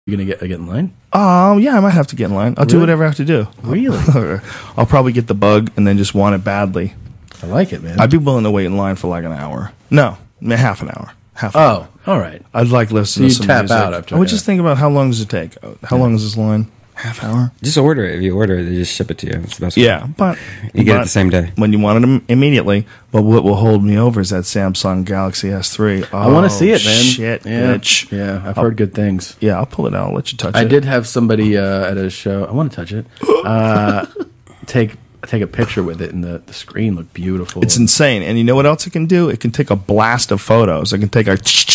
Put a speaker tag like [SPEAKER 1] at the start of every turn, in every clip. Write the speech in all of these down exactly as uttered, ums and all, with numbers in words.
[SPEAKER 1] You gonna get get in line?
[SPEAKER 2] Oh, yeah, I might have to get in line. I'll
[SPEAKER 1] Really?
[SPEAKER 2] do whatever I have to do.
[SPEAKER 1] Really?
[SPEAKER 2] I'll probably get the bug and then just want it badly.
[SPEAKER 1] I like it, man.
[SPEAKER 2] I'd be willing to wait in line for like an hour. No, half an hour. Half an
[SPEAKER 1] oh,
[SPEAKER 2] hour.
[SPEAKER 1] all right.
[SPEAKER 2] I'd like listening
[SPEAKER 1] So
[SPEAKER 2] to
[SPEAKER 1] you
[SPEAKER 2] some
[SPEAKER 1] tap
[SPEAKER 2] music.
[SPEAKER 1] out after
[SPEAKER 2] I would
[SPEAKER 1] that.
[SPEAKER 2] just think about how long does it take? How long is this line? Half hour?
[SPEAKER 3] Just order it. If you order it, they just ship it to you. It's the best way.
[SPEAKER 2] Yeah, but
[SPEAKER 3] You get it
[SPEAKER 2] but
[SPEAKER 3] the same day.
[SPEAKER 2] when you want it immediately. But what will hold me over is that Samsung Galaxy S three. Oh,
[SPEAKER 1] I want to see it, man.
[SPEAKER 2] Shit,
[SPEAKER 1] yeah.
[SPEAKER 2] bitch.
[SPEAKER 1] Yeah, I've
[SPEAKER 2] I'll-
[SPEAKER 1] heard good things.
[SPEAKER 2] Yeah, I'll pull it out. I'll let you touch
[SPEAKER 1] I
[SPEAKER 2] it.
[SPEAKER 1] did have somebody uh, at a show. I want to touch it. Uh, take take a picture with it, and the, the screen looked beautiful.
[SPEAKER 2] It's insane. And you know what else it can do? It can take a blast of photos. It can take a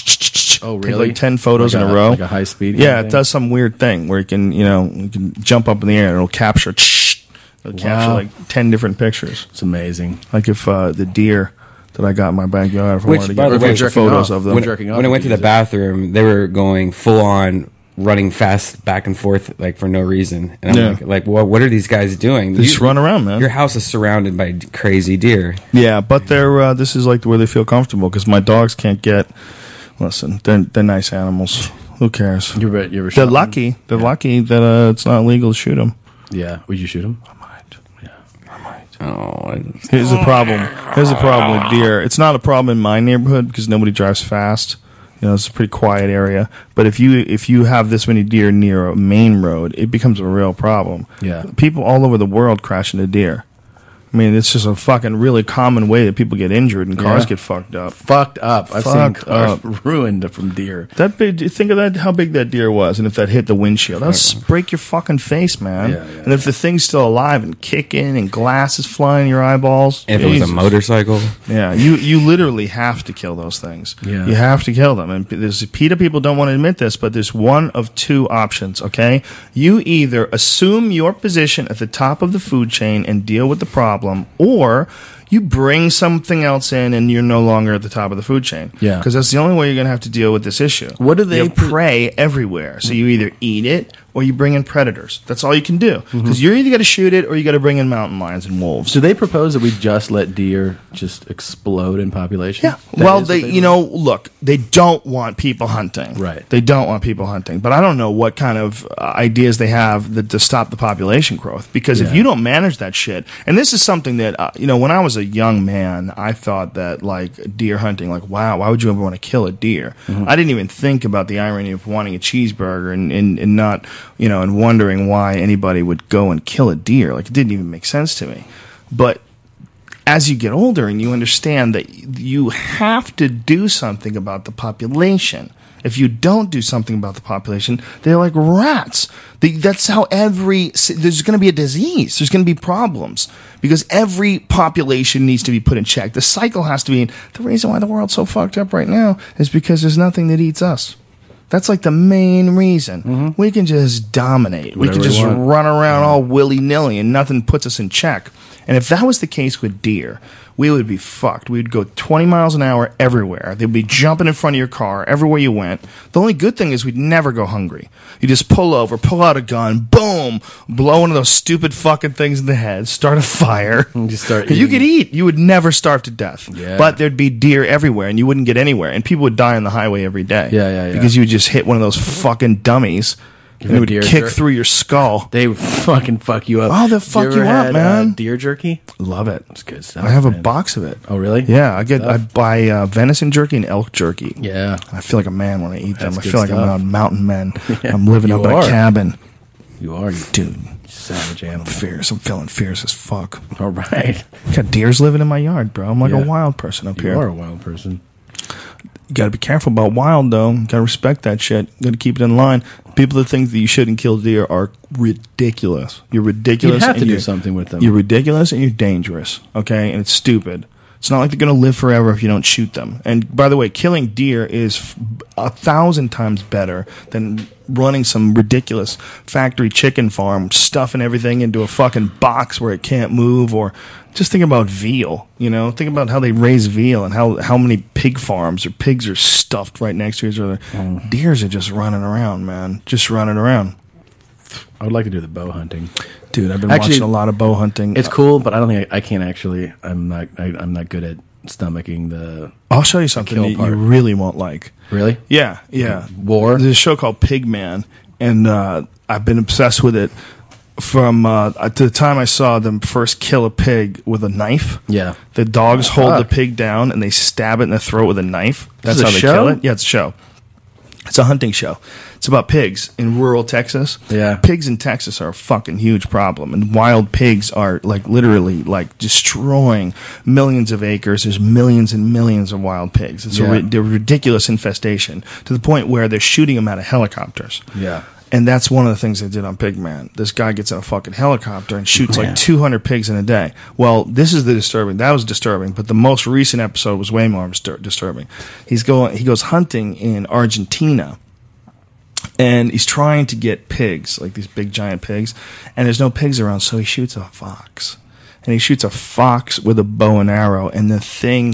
[SPEAKER 1] oh
[SPEAKER 2] take
[SPEAKER 1] really
[SPEAKER 2] like ten photos
[SPEAKER 1] Like
[SPEAKER 2] in
[SPEAKER 1] a-
[SPEAKER 2] a row.
[SPEAKER 1] like a high speed.
[SPEAKER 2] Yeah,
[SPEAKER 1] kind
[SPEAKER 2] it
[SPEAKER 1] of
[SPEAKER 2] does some weird thing where it can, you know, you can jump up in the air and it'll capture. It'll capture
[SPEAKER 1] Wow.
[SPEAKER 2] like ten different pictures.
[SPEAKER 1] It's amazing.
[SPEAKER 2] Like if uh, the deer that I got in my backyard, if I
[SPEAKER 3] Which,
[SPEAKER 2] wanted to
[SPEAKER 3] by
[SPEAKER 2] get
[SPEAKER 3] the
[SPEAKER 2] a
[SPEAKER 3] way,
[SPEAKER 2] bunch of
[SPEAKER 1] jerking
[SPEAKER 2] photos
[SPEAKER 1] off.
[SPEAKER 2] of them.
[SPEAKER 1] When- jerking off
[SPEAKER 3] When I
[SPEAKER 1] if
[SPEAKER 3] went to
[SPEAKER 1] you
[SPEAKER 3] the
[SPEAKER 1] use it.
[SPEAKER 3] bathroom, they were going full on, running fast back and forth, like for no reason. And I'm
[SPEAKER 2] Yeah.
[SPEAKER 3] like, like, well, what are these guys doing?
[SPEAKER 2] They just
[SPEAKER 3] You-
[SPEAKER 2] run around, man.
[SPEAKER 3] Your house is surrounded by d- crazy deer.
[SPEAKER 2] Yeah, but they're uh, this is like where they feel comfortable because my dogs can't get. Listen, they're they're nice animals. Who cares?
[SPEAKER 1] You ever, you ever
[SPEAKER 2] They're
[SPEAKER 1] shot one?
[SPEAKER 2] lucky. They're lucky that uh, it's not illegal to shoot them.
[SPEAKER 1] Yeah. Would you shoot him?
[SPEAKER 2] I might.
[SPEAKER 1] Yeah.
[SPEAKER 2] I might.
[SPEAKER 3] Oh, I-
[SPEAKER 2] Here's the problem. Here's the problem with deer. It's not a problem in my neighborhood because nobody drives fast. You know, it's a pretty quiet area. But if you if you have this many deer near a main road, it becomes a real problem.
[SPEAKER 1] Yeah.
[SPEAKER 2] People all over the world crash into deer. I mean, it's just a fucking really common way that people get injured and cars
[SPEAKER 1] Yeah.
[SPEAKER 2] get fucked up.
[SPEAKER 1] Fucked up. I've
[SPEAKER 2] Fucked
[SPEAKER 1] seen cars ruined from deer.
[SPEAKER 2] That big, think of that, how big that deer was, and if that hit the windshield, that'll s- break your fucking face, man.
[SPEAKER 1] Yeah, yeah.
[SPEAKER 2] And if the thing's still alive and kicking and glass is flying in your eyeballs,
[SPEAKER 3] if it was
[SPEAKER 2] Jesus.
[SPEAKER 3] a motorcycle,
[SPEAKER 2] Yeah, you you literally have to kill those things.
[SPEAKER 1] Yeah.
[SPEAKER 2] You have to kill them. And there's PETA people don't want to admit this, but there's one of two options, okay? You either assume your position at the top of the food chain and deal with the problem, or you bring something else in and you're no longer at the top of the food chain.
[SPEAKER 1] Yeah.
[SPEAKER 2] Because that's the only way you're going to have to deal with this issue.
[SPEAKER 1] What do they
[SPEAKER 2] You have
[SPEAKER 1] pre-
[SPEAKER 2] prey everywhere. So you either eat it or you bring in predators. That's all you can do. Because
[SPEAKER 1] Mm-hmm.
[SPEAKER 2] you're either got to shoot it or you got to bring in mountain lions and wolves.
[SPEAKER 1] Do they propose that we just let deer just explode in population?
[SPEAKER 2] Yeah.
[SPEAKER 1] That
[SPEAKER 2] Well,
[SPEAKER 1] is what
[SPEAKER 2] they,
[SPEAKER 1] they
[SPEAKER 2] you know, look, they don't want people hunting.
[SPEAKER 1] Right.
[SPEAKER 2] They don't want people hunting. But I don't know what kind of uh, ideas they have that, to stop the population growth. Because if
[SPEAKER 1] Yeah.
[SPEAKER 2] you don't manage that shit, and this is something that, uh, you know, when I was a young man, I thought that, like, deer hunting, like, wow, why would you ever want to kill a deer?
[SPEAKER 1] Mm-hmm.
[SPEAKER 2] I didn't even think about the irony of wanting a cheeseburger and, and, and not, you know, and wondering why anybody would go and kill a deer. Like, it didn't even make sense to me. But as you get older and you understand that you have to do something about the population. If you don't do something about the population, they're like rats. They, that's how every, there's going to be a disease. There's going to be problems because every population needs to be put in check. The cycle has to be, the reason why the world's so fucked up right now is because there's nothing that eats us. That's like the main reason.
[SPEAKER 1] Mm-hmm.
[SPEAKER 2] We can just dominate.
[SPEAKER 1] Whatever
[SPEAKER 2] we can
[SPEAKER 1] we
[SPEAKER 2] just
[SPEAKER 1] want.
[SPEAKER 2] run around all willy-nilly and nothing puts us in check. And if that was the case with deer, we would be fucked. We'd go twenty miles an hour everywhere. They'd be jumping in front of your car everywhere you went. The only good thing is we'd never go hungry. You just pull over, pull out a gun, boom, blow one of those stupid fucking things in the head, start a fire.
[SPEAKER 1] And just start
[SPEAKER 2] You
[SPEAKER 1] eating.
[SPEAKER 2] could eat. You would never starve to death.
[SPEAKER 1] Yeah.
[SPEAKER 2] But there'd be deer everywhere, and you wouldn't get anywhere. And people would die on the highway every day.
[SPEAKER 1] Yeah, yeah, yeah.
[SPEAKER 2] Because you would just hit one of those fucking dummies, and
[SPEAKER 1] a
[SPEAKER 2] it would
[SPEAKER 1] deer
[SPEAKER 2] kick
[SPEAKER 1] jerk.
[SPEAKER 2] through your skull.
[SPEAKER 1] They would fucking fuck you up.
[SPEAKER 2] Oh, they'll fuck
[SPEAKER 1] ever
[SPEAKER 2] you up,
[SPEAKER 1] had,
[SPEAKER 2] man.
[SPEAKER 1] Uh, deer jerky?
[SPEAKER 2] Love it.
[SPEAKER 1] It's good stuff.
[SPEAKER 2] I have a
[SPEAKER 1] man.
[SPEAKER 2] box of it.
[SPEAKER 1] Oh, really?
[SPEAKER 2] Yeah, I get. I
[SPEAKER 1] Stuff.
[SPEAKER 2] buy uh, venison jerky and elk jerky.
[SPEAKER 1] Yeah.
[SPEAKER 2] I feel like a man when I eat them.
[SPEAKER 1] That's
[SPEAKER 2] I
[SPEAKER 1] good
[SPEAKER 2] feel like I'm
[SPEAKER 1] stuff.
[SPEAKER 2] a mountain man.
[SPEAKER 1] Yeah,
[SPEAKER 2] I'm living
[SPEAKER 1] you
[SPEAKER 2] up in
[SPEAKER 1] are.
[SPEAKER 2] a cabin,
[SPEAKER 1] You are, you
[SPEAKER 2] dude.
[SPEAKER 1] savage animal.
[SPEAKER 2] Fierce. I'm feeling fierce as fuck.
[SPEAKER 1] All right.
[SPEAKER 2] Got deers living in my yard, bro. I'm like
[SPEAKER 1] Yeah.
[SPEAKER 2] a wild person up
[SPEAKER 1] You
[SPEAKER 2] here.
[SPEAKER 1] are a wild person.
[SPEAKER 2] You got to be careful about wild, though. Got to respect that shit. Got to keep it in line. People that think that you shouldn't kill deer are ridiculous. You're ridiculous.
[SPEAKER 1] You'd have to
[SPEAKER 2] and
[SPEAKER 1] do
[SPEAKER 2] you're-
[SPEAKER 1] something with them.
[SPEAKER 2] You're ridiculous and you're dangerous, okay? And it's stupid. It's not like they're going to live forever if you don't shoot them. And by the way, killing deer is f- a thousand times better than running some ridiculous factory chicken farm, stuffing everything into a fucking box where it can't move, or just think about veal, you know? Think about how they raise veal and how, how many pig farms or pigs are stuffed right next to each other.
[SPEAKER 1] Mm.
[SPEAKER 2] Deers are just running around, man. Just running around.
[SPEAKER 1] I would like to do the bow hunting.
[SPEAKER 2] Dude, I've been
[SPEAKER 1] Actually,
[SPEAKER 2] watching a lot of bow hunting.
[SPEAKER 1] It's cool, but I don't think I, I can't actually. I'm not. I, I'm not good at stomaching the.
[SPEAKER 2] I'll show you something
[SPEAKER 1] kill
[SPEAKER 2] that
[SPEAKER 1] part.
[SPEAKER 2] you really won't like.
[SPEAKER 1] Really?
[SPEAKER 2] Yeah, yeah.
[SPEAKER 1] War?
[SPEAKER 2] There's a show called Pigman, and uh, I've been obsessed with it from uh, to the time I saw them first kill a pig with a knife.
[SPEAKER 1] Yeah.
[SPEAKER 2] The dogs hold
[SPEAKER 1] fuck.
[SPEAKER 2] the pig down and they stab it in the throat with a knife. That's
[SPEAKER 1] This is
[SPEAKER 2] how
[SPEAKER 1] a
[SPEAKER 2] they
[SPEAKER 1] show?
[SPEAKER 2] kill it. Yeah, it's a show. It's a hunting show. It's about pigs in rural Texas.
[SPEAKER 1] Yeah.
[SPEAKER 2] Pigs in Texas are a fucking huge problem. And wild pigs are like literally like destroying millions of acres. There's millions and millions of wild pigs. It's
[SPEAKER 1] Yeah.
[SPEAKER 2] a ri- they're ridiculous infestation to the point where they're shooting them out of helicopters.
[SPEAKER 1] Yeah.
[SPEAKER 2] And that's one of the things they did on Pigman. This guy gets in a fucking helicopter and shoots
[SPEAKER 1] Man.
[SPEAKER 2] like two hundred pigs in a day. Well, this is the disturbing. That was disturbing, but the most recent episode was way more distur- disturbing. He's going. He goes hunting in Argentina, and he's trying to get pigs, like these big giant pigs, and there's no pigs around, so he shoots a fox. And he shoots a fox with a bow and arrow, and the thing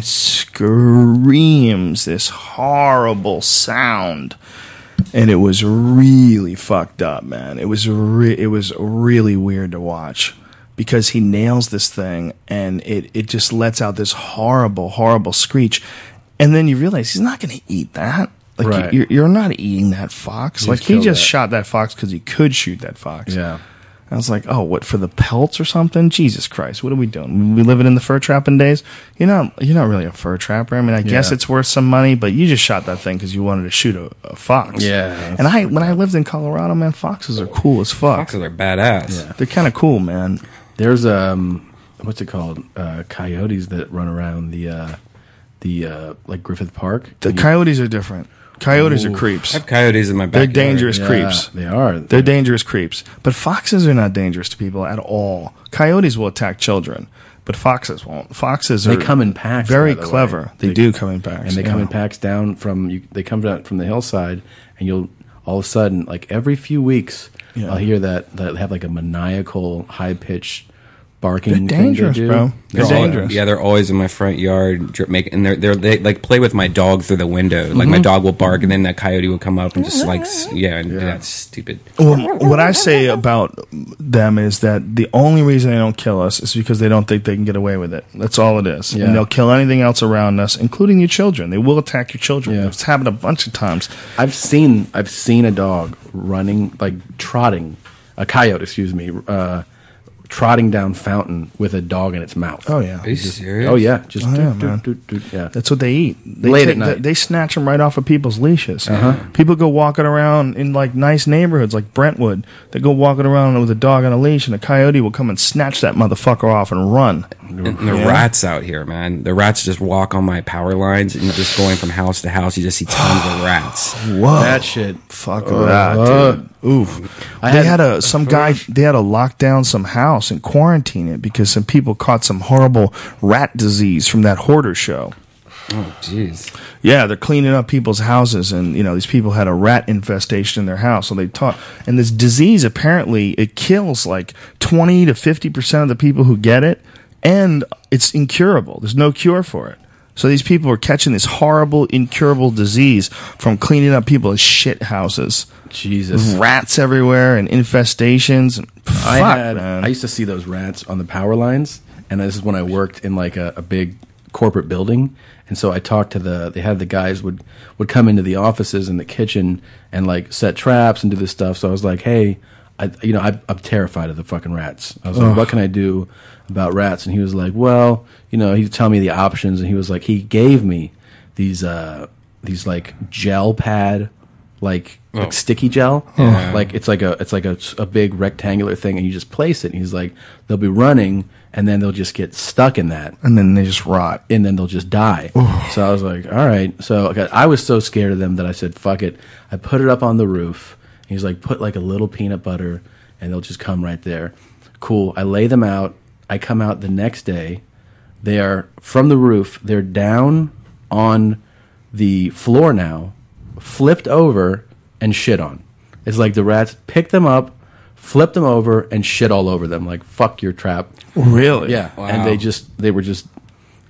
[SPEAKER 2] screams this horrible sound. And it was really fucked up, man. It was re- it was really weird to watch because he nails this thing and it, it just lets out this horrible, horrible screech. And then you realize he's not going to eat that. Like
[SPEAKER 1] Right.
[SPEAKER 2] you're, you're not eating that fox.
[SPEAKER 1] You
[SPEAKER 2] Like
[SPEAKER 1] just
[SPEAKER 2] he
[SPEAKER 1] killed
[SPEAKER 2] just
[SPEAKER 1] that.
[SPEAKER 2] shot that fox because he could shoot that fox.
[SPEAKER 1] Yeah.
[SPEAKER 2] I was like, oh, what, for the pelts or something? Jesus Christ, what are we doing? We living in the fur trapping days? You're not, you're not really a fur trapper. I mean, I guess
[SPEAKER 1] Yeah.
[SPEAKER 2] it's worth some money, but you just shot that thing because you wanted to shoot a, a fox.
[SPEAKER 1] Yeah.
[SPEAKER 2] And I, when I lived in Colorado, man, foxes are cool as fuck.
[SPEAKER 3] Foxes are badass.
[SPEAKER 1] Yeah.
[SPEAKER 2] They're kind of cool, man.
[SPEAKER 1] There's um, what's it called? Uh, coyotes that run around the uh, the uh, like Griffith Park.
[SPEAKER 2] The
[SPEAKER 1] And you-
[SPEAKER 2] coyotes are different. Coyotes are
[SPEAKER 1] Ooh.
[SPEAKER 2] creeps.
[SPEAKER 3] I have coyotes in my
[SPEAKER 2] They're
[SPEAKER 3] backyard.
[SPEAKER 2] dangerous
[SPEAKER 1] Yeah,
[SPEAKER 2] creeps.
[SPEAKER 1] They are.
[SPEAKER 2] They're dangerous creeps. But foxes are not dangerous to people at all. Coyotes will attack children, but foxes won't. Foxes
[SPEAKER 1] They
[SPEAKER 2] are
[SPEAKER 1] come in packs.
[SPEAKER 2] very
[SPEAKER 1] by the way.
[SPEAKER 2] clever. They, do come in packs.
[SPEAKER 1] and they come
[SPEAKER 2] yeah.
[SPEAKER 1] in packs down from you. They come down from the hillside, and you'll all of a sudden, like every few weeks,
[SPEAKER 2] Yeah.
[SPEAKER 1] I'll hear that that have like a maniacal, high pitched barking.
[SPEAKER 2] They're
[SPEAKER 1] thing they
[SPEAKER 2] dangerous,
[SPEAKER 1] do.
[SPEAKER 2] bro. They're
[SPEAKER 3] They're all-
[SPEAKER 2] dangerous.
[SPEAKER 3] yeah, they're always in my front yard, dri- make, and they're, they're they like play with my dog through the window. Like
[SPEAKER 2] Mm-hmm.
[SPEAKER 3] my dog will bark, and then that coyote will come up and just like s- yeah, and that's stupid.
[SPEAKER 2] Well, what I say about them is that the only reason they don't kill us is because they don't think they can get away with it. That's all it is.
[SPEAKER 1] Yeah.
[SPEAKER 2] And they'll kill anything else around us, including your children. They will attack your children.
[SPEAKER 1] Yeah.
[SPEAKER 2] It's happened a bunch of times.
[SPEAKER 1] I've seen I've seen a dog running like trotting, a coyote, excuse me, uh, trotting down Fountain with a dog in its mouth.
[SPEAKER 2] Oh, yeah.
[SPEAKER 3] Are you serious?
[SPEAKER 1] Oh yeah, just
[SPEAKER 2] Oh,
[SPEAKER 1] doot,
[SPEAKER 2] yeah,
[SPEAKER 1] doot,
[SPEAKER 2] man.
[SPEAKER 1] doot, doot, yeah.
[SPEAKER 2] That's what they eat. They
[SPEAKER 1] Late
[SPEAKER 2] take-
[SPEAKER 1] at night.
[SPEAKER 2] They, they snatch them right off of people's leashes.
[SPEAKER 1] Uh-huh.
[SPEAKER 2] People go walking around in like nice neighborhoods like Brentwood. They go walking around with a dog on a leash, and a coyote will come and snatch that motherfucker off and run.
[SPEAKER 3] And the
[SPEAKER 2] Yeah.
[SPEAKER 3] rats out here, man. The rats just walk on my power lines, and you're just going from house to house. You just see tons of rats.
[SPEAKER 2] Whoa.
[SPEAKER 1] That shit.
[SPEAKER 2] Fuck
[SPEAKER 1] Uh,
[SPEAKER 2] that, dude. Oof.
[SPEAKER 1] I
[SPEAKER 2] they
[SPEAKER 1] had-
[SPEAKER 2] had a some guy. They had to lock down some house and quarantine it because some people caught some horrible rat disease from that hoarder show.
[SPEAKER 3] Oh, jeez.
[SPEAKER 2] Yeah, they're cleaning up people's houses, and you know these people had a rat infestation in their house. So they taught, and this disease apparently it kills like twenty to fifty percent of the people who get it, and it's incurable. There's no cure for it. So these people are catching this horrible, incurable disease from cleaning up people's shit houses.
[SPEAKER 1] Jesus.
[SPEAKER 2] Rats everywhere and infestations. And fuck,
[SPEAKER 1] I had
[SPEAKER 2] man.
[SPEAKER 1] I used to see those rats on the power lines, and this is when I worked in like a, a big corporate building. And so I talked to the they had the guys would would come into the offices in the kitchen and like set traps and do this stuff. So I was like, hey, I you know I, I'm terrified of the fucking rats. I was like, what can I do about rats? And he was like, well, you know, he'd tell me the options, and he was like, he gave me these uh these like gel pad like like sticky gel.
[SPEAKER 3] Yeah.
[SPEAKER 1] Like it's like a it's like a, a big rectangular thing, and you just place it. And he's like, they'll be running, and then they'll just get stuck in that,
[SPEAKER 2] and then they just rot.
[SPEAKER 1] and then they'll just die. So I was like, all right. So okay, I was so scared of them that I said, fuck it. I put it up on the roof. He's like, put like a little peanut butter, and they'll just come right there. Cool. I lay them out. I come out the next day. They are from the roof. They're down on the floor now, flipped over and shit on. It's like the rats picked them up, flipped them over, and shit all over them. Like, fuck your trap.
[SPEAKER 2] Really?
[SPEAKER 1] Yeah.
[SPEAKER 3] Wow.
[SPEAKER 1] And they just, they were just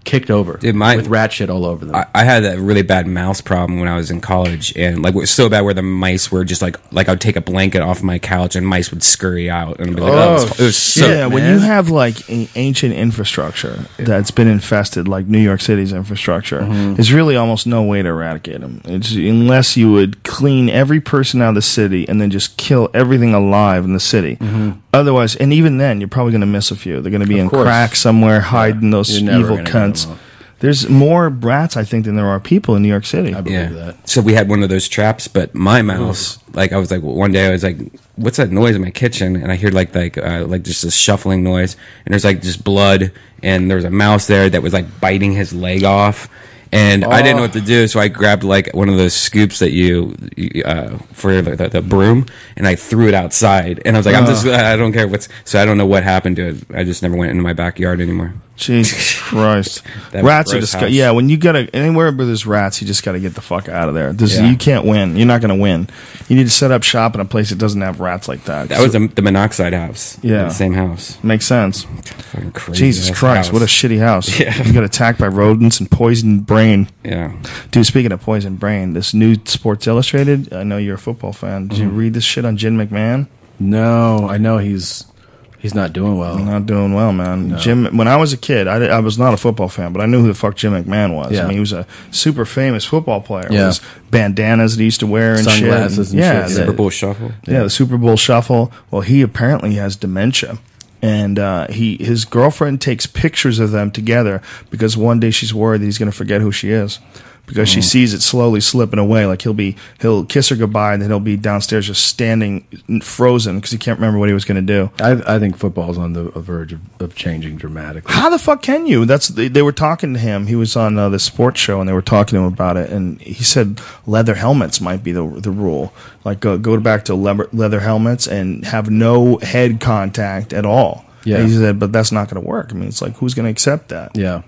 [SPEAKER 1] kicked over
[SPEAKER 3] Dude, my-
[SPEAKER 1] with rat shit all over them.
[SPEAKER 3] I, I had a really bad mouse problem when I was in college, and like it was so bad where the mice were just like like I would take a blanket off my couch and mice would scurry out, and I'd be like, oh, it was, it was so
[SPEAKER 2] yeah, when
[SPEAKER 1] man.
[SPEAKER 2] you have like a- ancient infrastructure that's been infested, like New York City's infrastructure,
[SPEAKER 1] Mm-hmm.
[SPEAKER 2] there's really almost no way to eradicate them. It's, unless you would clean every person out of the city and then just kill everything alive in the city.
[SPEAKER 1] Mm-hmm.
[SPEAKER 2] Otherwise, and even then, you're probably going to miss a few. They're going to be
[SPEAKER 1] Of
[SPEAKER 2] in
[SPEAKER 1] course.
[SPEAKER 2] cracks somewhere, hiding those
[SPEAKER 1] You're never
[SPEAKER 2] evil
[SPEAKER 1] gonna get
[SPEAKER 2] cunts.
[SPEAKER 1] them all.
[SPEAKER 2] There's more rats, I think, than there are people in New York City.
[SPEAKER 1] I believe
[SPEAKER 3] yeah.
[SPEAKER 1] that.
[SPEAKER 3] So we had one of those traps, but my mouse, like I was like one day I was like, "What's that noise in my kitchen?" And I hear like like uh, like just a shuffling noise, and there's like just blood, and there was a mouse there that was like biting his leg off. And I didn't know what to do, so I grabbed like one of those scoops that you uh, for the, the, the broom, and I threw it outside. And I was like, "I'm just, I don't care what's." So I don't know what happened to it. I just never went into my backyard anymore.
[SPEAKER 2] Jesus Christ.
[SPEAKER 3] That
[SPEAKER 2] Rats are
[SPEAKER 3] gross
[SPEAKER 2] just,
[SPEAKER 3] house.
[SPEAKER 2] yeah, when you gotta, anywhere where there's rats, you just gotta get the fuck out of there. This,
[SPEAKER 3] Yeah.
[SPEAKER 2] You can't win. You're not gonna win. You need to set up shop in a place that doesn't have rats like that.
[SPEAKER 3] That was the, the monoxide house.
[SPEAKER 2] Yeah.
[SPEAKER 3] the same house.
[SPEAKER 2] Makes sense.
[SPEAKER 3] Fucking crazy
[SPEAKER 2] Jesus
[SPEAKER 3] ass
[SPEAKER 2] Christ,
[SPEAKER 3] house.
[SPEAKER 2] what a shitty house.
[SPEAKER 3] Yeah.
[SPEAKER 2] You got attacked by rodents and poisoned brain.
[SPEAKER 3] Yeah.
[SPEAKER 2] Dude, speaking of poisoned brain, this new Sports Illustrated, I know you're a football fan. Did you
[SPEAKER 3] Mm-hmm.
[SPEAKER 2] read this shit on Jim McMahon?
[SPEAKER 1] No, I know he's he's not doing well.
[SPEAKER 2] Not doing well, man. Jim. When I was a kid, I, I was not a football fan, but I knew who the fuck Jim McMahon was.
[SPEAKER 1] Yeah.
[SPEAKER 2] I mean, he was a super famous football player.
[SPEAKER 1] Yeah.
[SPEAKER 2] With his bandanas that he used to wear and
[SPEAKER 1] Sunglasses
[SPEAKER 2] shit.
[SPEAKER 1] and
[SPEAKER 2] yeah,
[SPEAKER 1] shit,
[SPEAKER 2] the-
[SPEAKER 3] Super Bowl shuffle.
[SPEAKER 2] yeah, the Super Bowl shuffle. Well, he apparently has dementia. And uh, he his girlfriend takes pictures of them together because one day she's worried that he's going to forget who she is. Because she sees it slowly slipping away, like he'll be he'll kiss her goodbye, and then he'll be downstairs just standing frozen because he can't remember what he was going to do.
[SPEAKER 1] I, I think football's on the verge of, of changing dramatically.
[SPEAKER 2] How the fuck can you? That's they, they were talking to him. He was on uh, the sports show, and they were talking to him about it. And he said leather helmets might be the the rule. Like go, go back to leather, leather helmets and have no head contact at all.
[SPEAKER 1] Yeah.
[SPEAKER 2] And he said, but that's not going to work. I mean, it's like who's going to accept that?
[SPEAKER 1] Yeah,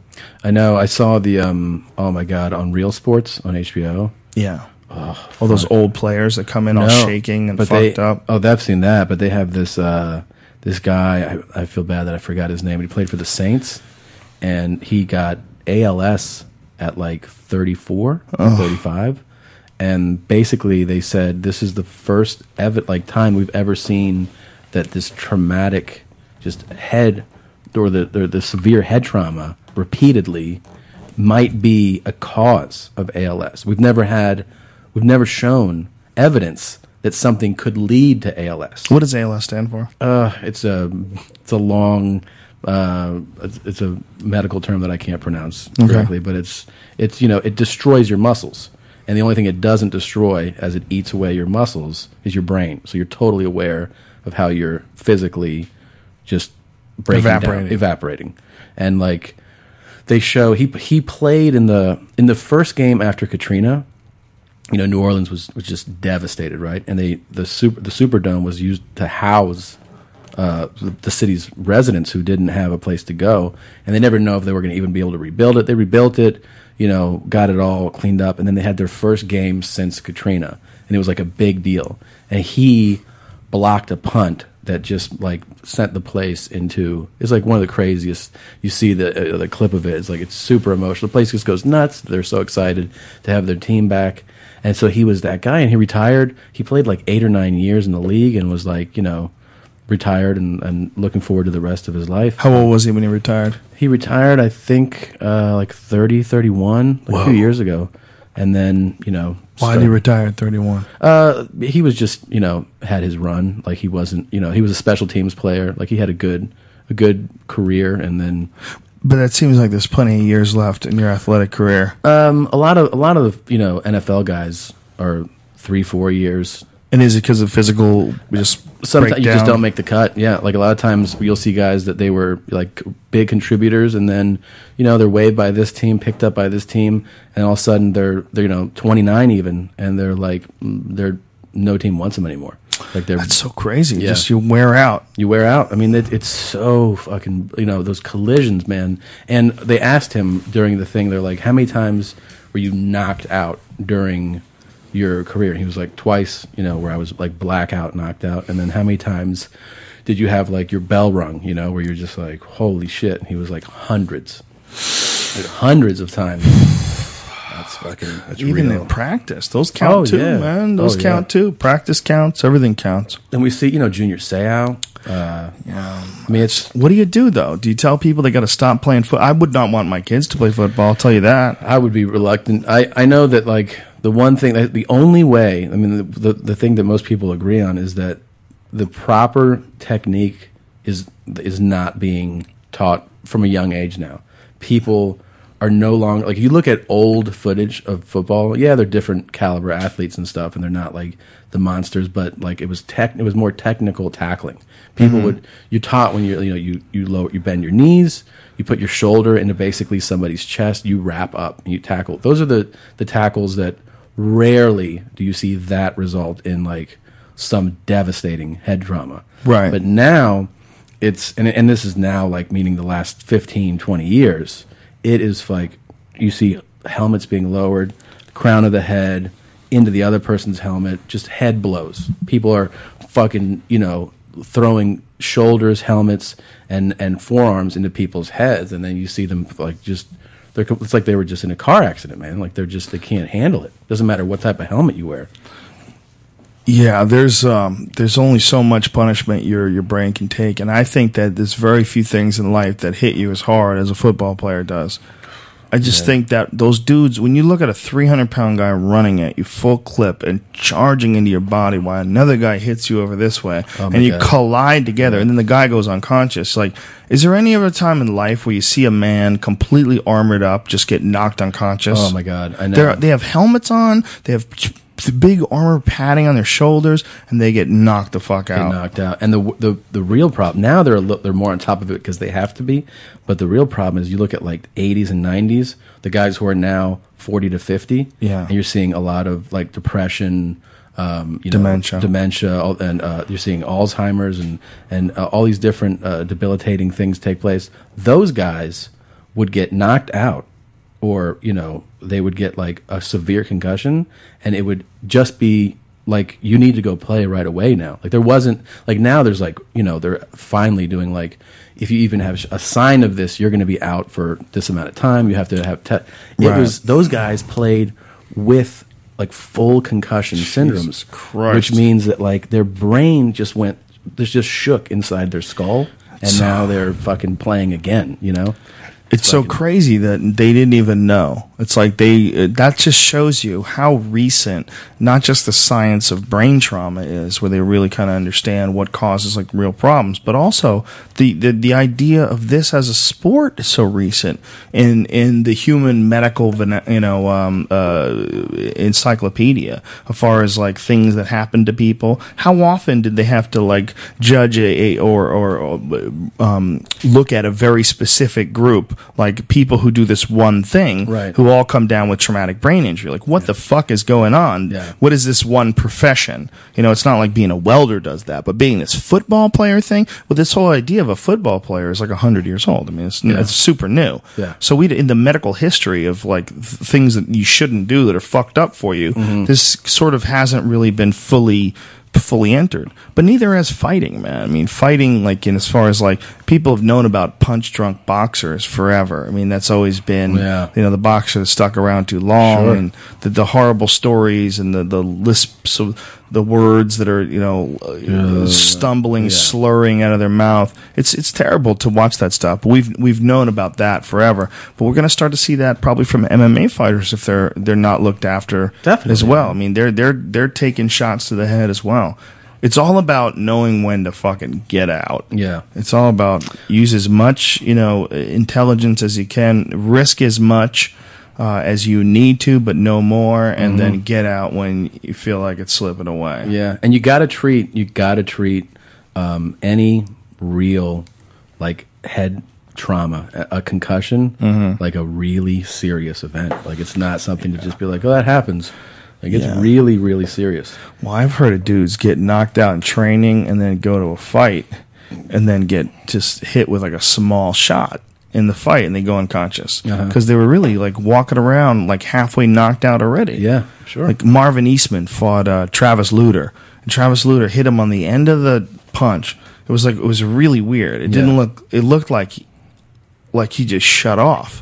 [SPEAKER 1] I know. I saw the um. Oh my god, on Real Sports on H B O.
[SPEAKER 2] Yeah. All those old players that come in all
[SPEAKER 1] No,
[SPEAKER 2] shaking and
[SPEAKER 1] but
[SPEAKER 2] fucked
[SPEAKER 1] they,
[SPEAKER 2] up.
[SPEAKER 1] Oh, I've seen that, but they have this uh, this guy. I, I feel bad that I forgot his name. He played for the Saints, and he got A L S at like thirty-four, thirty-five, and basically they said this is the first ever like time we've ever seen that this traumatic, just head or the the, the severe head trauma repeatedly might be a cause of A L S. We've never had. We've never shown evidence that something could lead to A L S.
[SPEAKER 2] What does A L S stand for?
[SPEAKER 1] Uh, it's a it's a long uh, it's, it's a medical term that I can't pronounce correctly, but it's it's you know it destroys your muscles, and the only thing it doesn't destroy as it eats away your muscles is your brain. So you're totally aware of how you're physically just breaking
[SPEAKER 2] Evaporating.
[SPEAKER 1] down, evaporating, and like they show he he played in the in the first game after Katrina. You know, New Orleans was, was just devastated, right? And they the super the Superdome was used to house uh, the, the city's residents who didn't have a place to go, and they never know if they were going to even be able to rebuild it. They rebuilt it, you know, got it all cleaned up, and then they had their first game since Katrina, and it was like a big deal. And he blocked a punt that just like sent the place into. It's like one of the craziest. You see the uh, the clip of it. It's like it's super emotional. The place just goes nuts. They're so excited to have their team back. And so he was that guy, and he retired. He played like eight or nine years in the league and was like, you know, retired and, and looking forward to the rest of his life.
[SPEAKER 2] How old was he when he retired?
[SPEAKER 1] He retired, I think, uh, like thirty, thirty-one, like a few years ago. And then, you know.
[SPEAKER 2] Why did he retire at thirty-one?
[SPEAKER 1] Uh, he was just, you know, had his run. Like he wasn't, you know, he was a special teams player. Like he had a good, a good career, and then.
[SPEAKER 2] But that seems like there's plenty of years left in your athletic career.
[SPEAKER 1] Um, a lot of a lot of the you know N F L guys are three, four years.
[SPEAKER 2] And is it because of physical just
[SPEAKER 1] Sometimes you just
[SPEAKER 2] breakdown?
[SPEAKER 1] don't make the cut. Yeah, like a lot of times you'll see guys that they were like big contributors, and then you know they're waived by this team, picked up by this team, and all of a sudden they're they're you know twenty-nine even, and they're like they're no team wants them anymore. Like they're
[SPEAKER 2] That's so crazy.
[SPEAKER 1] Yeah.
[SPEAKER 2] Just you wear out.
[SPEAKER 1] you wear out. I mean, it, it's so fucking, you know, those collisions, man. And they asked him during the thing, they're like, how many times were you knocked out during your career? And he was like, twice, you know, where I was like blackout, knocked out. And then how many times did you have like your bell rung, you know, where you're just like, holy shit. And he was like, hundreds. hundreds of times. That's fucking. That's
[SPEAKER 2] Even
[SPEAKER 1] real.
[SPEAKER 2] in practice, those count
[SPEAKER 1] Oh,
[SPEAKER 2] too,
[SPEAKER 1] yeah.
[SPEAKER 2] man. Those
[SPEAKER 1] Oh,
[SPEAKER 2] count
[SPEAKER 1] yeah.
[SPEAKER 2] too. Practice counts. Everything counts.
[SPEAKER 1] And we see, you know, Junior Seau. Uh,
[SPEAKER 2] Yeah.
[SPEAKER 1] I mean, it's.
[SPEAKER 2] What do you do though? Do you tell people they got to stop playing foot? I would not want my kids to play football. I'll tell you that.
[SPEAKER 1] I would be reluctant. I, I know that like the one thing, that the only way. I mean, the, the the thing that most people agree on is that the proper technique is is not being taught from a young age now. People are no longer like, you look at old footage of football. Yeah, they're different caliber athletes and stuff, and they're not like the monsters. But like it was tech, it was more technical tackling. People
[SPEAKER 2] Mm-hmm.
[SPEAKER 1] would you taught when you you know you you lower you bend your knees, you put your shoulder into basically somebody's chest, you wrap up and you tackle. Those are the the tackles that rarely do you see that result in like some devastating head trauma.
[SPEAKER 2] Right.
[SPEAKER 1] But now it's and and this is now like meaning the last fifteen, twenty years. It is like you see helmets being lowered, crown of the head into the other person's helmet, just head blows. People are fucking, you know, throwing shoulders, helmets, and, and forearms into people's heads, and then you see them like just they're it's like they were just in a car accident, man. Like they're just they can't handle it. Doesn't matter what type of helmet you wear.
[SPEAKER 2] Yeah, there's um, there's only so much punishment your your brain can take, and I think that there's very few things in life that hit you as hard as a football player does. I just
[SPEAKER 1] Yeah.
[SPEAKER 2] think that those dudes, when you look at a three hundred pound guy running at you full clip and charging into your body while another guy hits you over this way,
[SPEAKER 1] Oh my
[SPEAKER 2] and you
[SPEAKER 1] God.
[SPEAKER 2] collide together, and then the guy goes unconscious. Like, is there any other time in life where you see a man completely armored up just get knocked unconscious?
[SPEAKER 1] Oh my God, I know.
[SPEAKER 2] They're, they have helmets on. They have the big armor padding on their shoulders, and they get knocked the fuck
[SPEAKER 1] Get
[SPEAKER 2] out.
[SPEAKER 1] knocked out. And the the the real problem now they're a li- they're more on top of it because they have to be. But the real problem is you look at like eighties and nineties, the guys who are now forty to fifty,
[SPEAKER 2] Yeah.
[SPEAKER 1] and you're seeing a lot of like depression, um, you
[SPEAKER 2] Dementia.
[SPEAKER 1] know, dementia, all- and uh, you're seeing Alzheimer's and and uh, all these different uh, debilitating things take place. Those guys would get knocked out, or you know they would get like a severe concussion, and it would just be like you need to go play right away now. Like there wasn't like now there's like you know they're finally doing like if you even have a sign of this you're going to be out for this amount of time. You have to have te- it
[SPEAKER 2] Right.
[SPEAKER 1] was those guys played with like full concussion syndromes,
[SPEAKER 2] Christ.
[SPEAKER 1] which means that like their brain just went there's just shook inside their skull, and
[SPEAKER 2] So-
[SPEAKER 1] now they're fucking playing again. You know.
[SPEAKER 2] It's so crazy that they didn't even know. It's like they, that just shows you how recent, not just the science of brain trauma is, where they really kind of understand what causes like real problems, but also the, the, the idea of this as a sport is so recent in, in the human medical, vena- you know, um, uh, encyclopedia, as far as like things that happen to people. How often did they have to like judge a, a or, or, or um, look at a very specific group? Like people who do this one thing,
[SPEAKER 1] Right.
[SPEAKER 2] who all come down with traumatic brain injury. Like, what the fuck is going on?
[SPEAKER 1] Yeah.
[SPEAKER 2] What is this one profession? You know, it's not like being a welder does that, but being this football player thing, well, this whole idea of a football player is like a hundred years old. I mean, it's,
[SPEAKER 1] Yeah.
[SPEAKER 2] it's super new.
[SPEAKER 1] Yeah.
[SPEAKER 2] So we, in the medical history of like th- things that you shouldn't do that are fucked up for you,
[SPEAKER 1] Mm-hmm.
[SPEAKER 2] this sort of hasn't really been fully fully entered, but neither has fighting, man. I mean, fighting, like, in as far as like people have known about punch drunk boxers forever. I mean, that's always been,
[SPEAKER 1] Yeah.
[SPEAKER 2] you know, the boxer that stuck around too long,
[SPEAKER 1] Sure.
[SPEAKER 2] and the, the horrible stories and the, the lisps of the words that are, you know, uh, stumbling,
[SPEAKER 1] Yeah.
[SPEAKER 2] slurring out of their mouth. It's it's terrible to watch that stuff. But we've we've known about that forever. But we're going to start to see that probably from M M A fighters if they're they're not looked after
[SPEAKER 1] Definitely.
[SPEAKER 2] as well. I mean, they're they're they're taking shots to the head as well. It's all about knowing when to fucking get out.
[SPEAKER 1] Yeah.
[SPEAKER 2] It's all about use as much, you know, intelligence as you can, risk as much uh, as you need to, but no more, and then get out when you feel like it's slipping away.
[SPEAKER 1] Yeah, and you got to treat you got to treat um, any real like head trauma, a, a concussion, like a really serious event. Like it's not something to just be like, oh, that happens. Like it's
[SPEAKER 2] Yeah.
[SPEAKER 1] really, really serious.
[SPEAKER 2] Well, I've heard of dudes get knocked out in training and then go to a fight and then get just hit with like a small shot in the fight and they go unconscious because
[SPEAKER 1] Uh-huh.
[SPEAKER 2] they were really like walking around like halfway knocked out already.
[SPEAKER 1] Yeah, sure.
[SPEAKER 2] Like Marvin Eastman fought uh, Travis Lutter, and Travis Lutter hit him on the end of the punch. It was like it was really weird. It didn't
[SPEAKER 1] Yeah.
[SPEAKER 2] look. It looked like he, like he just shut off.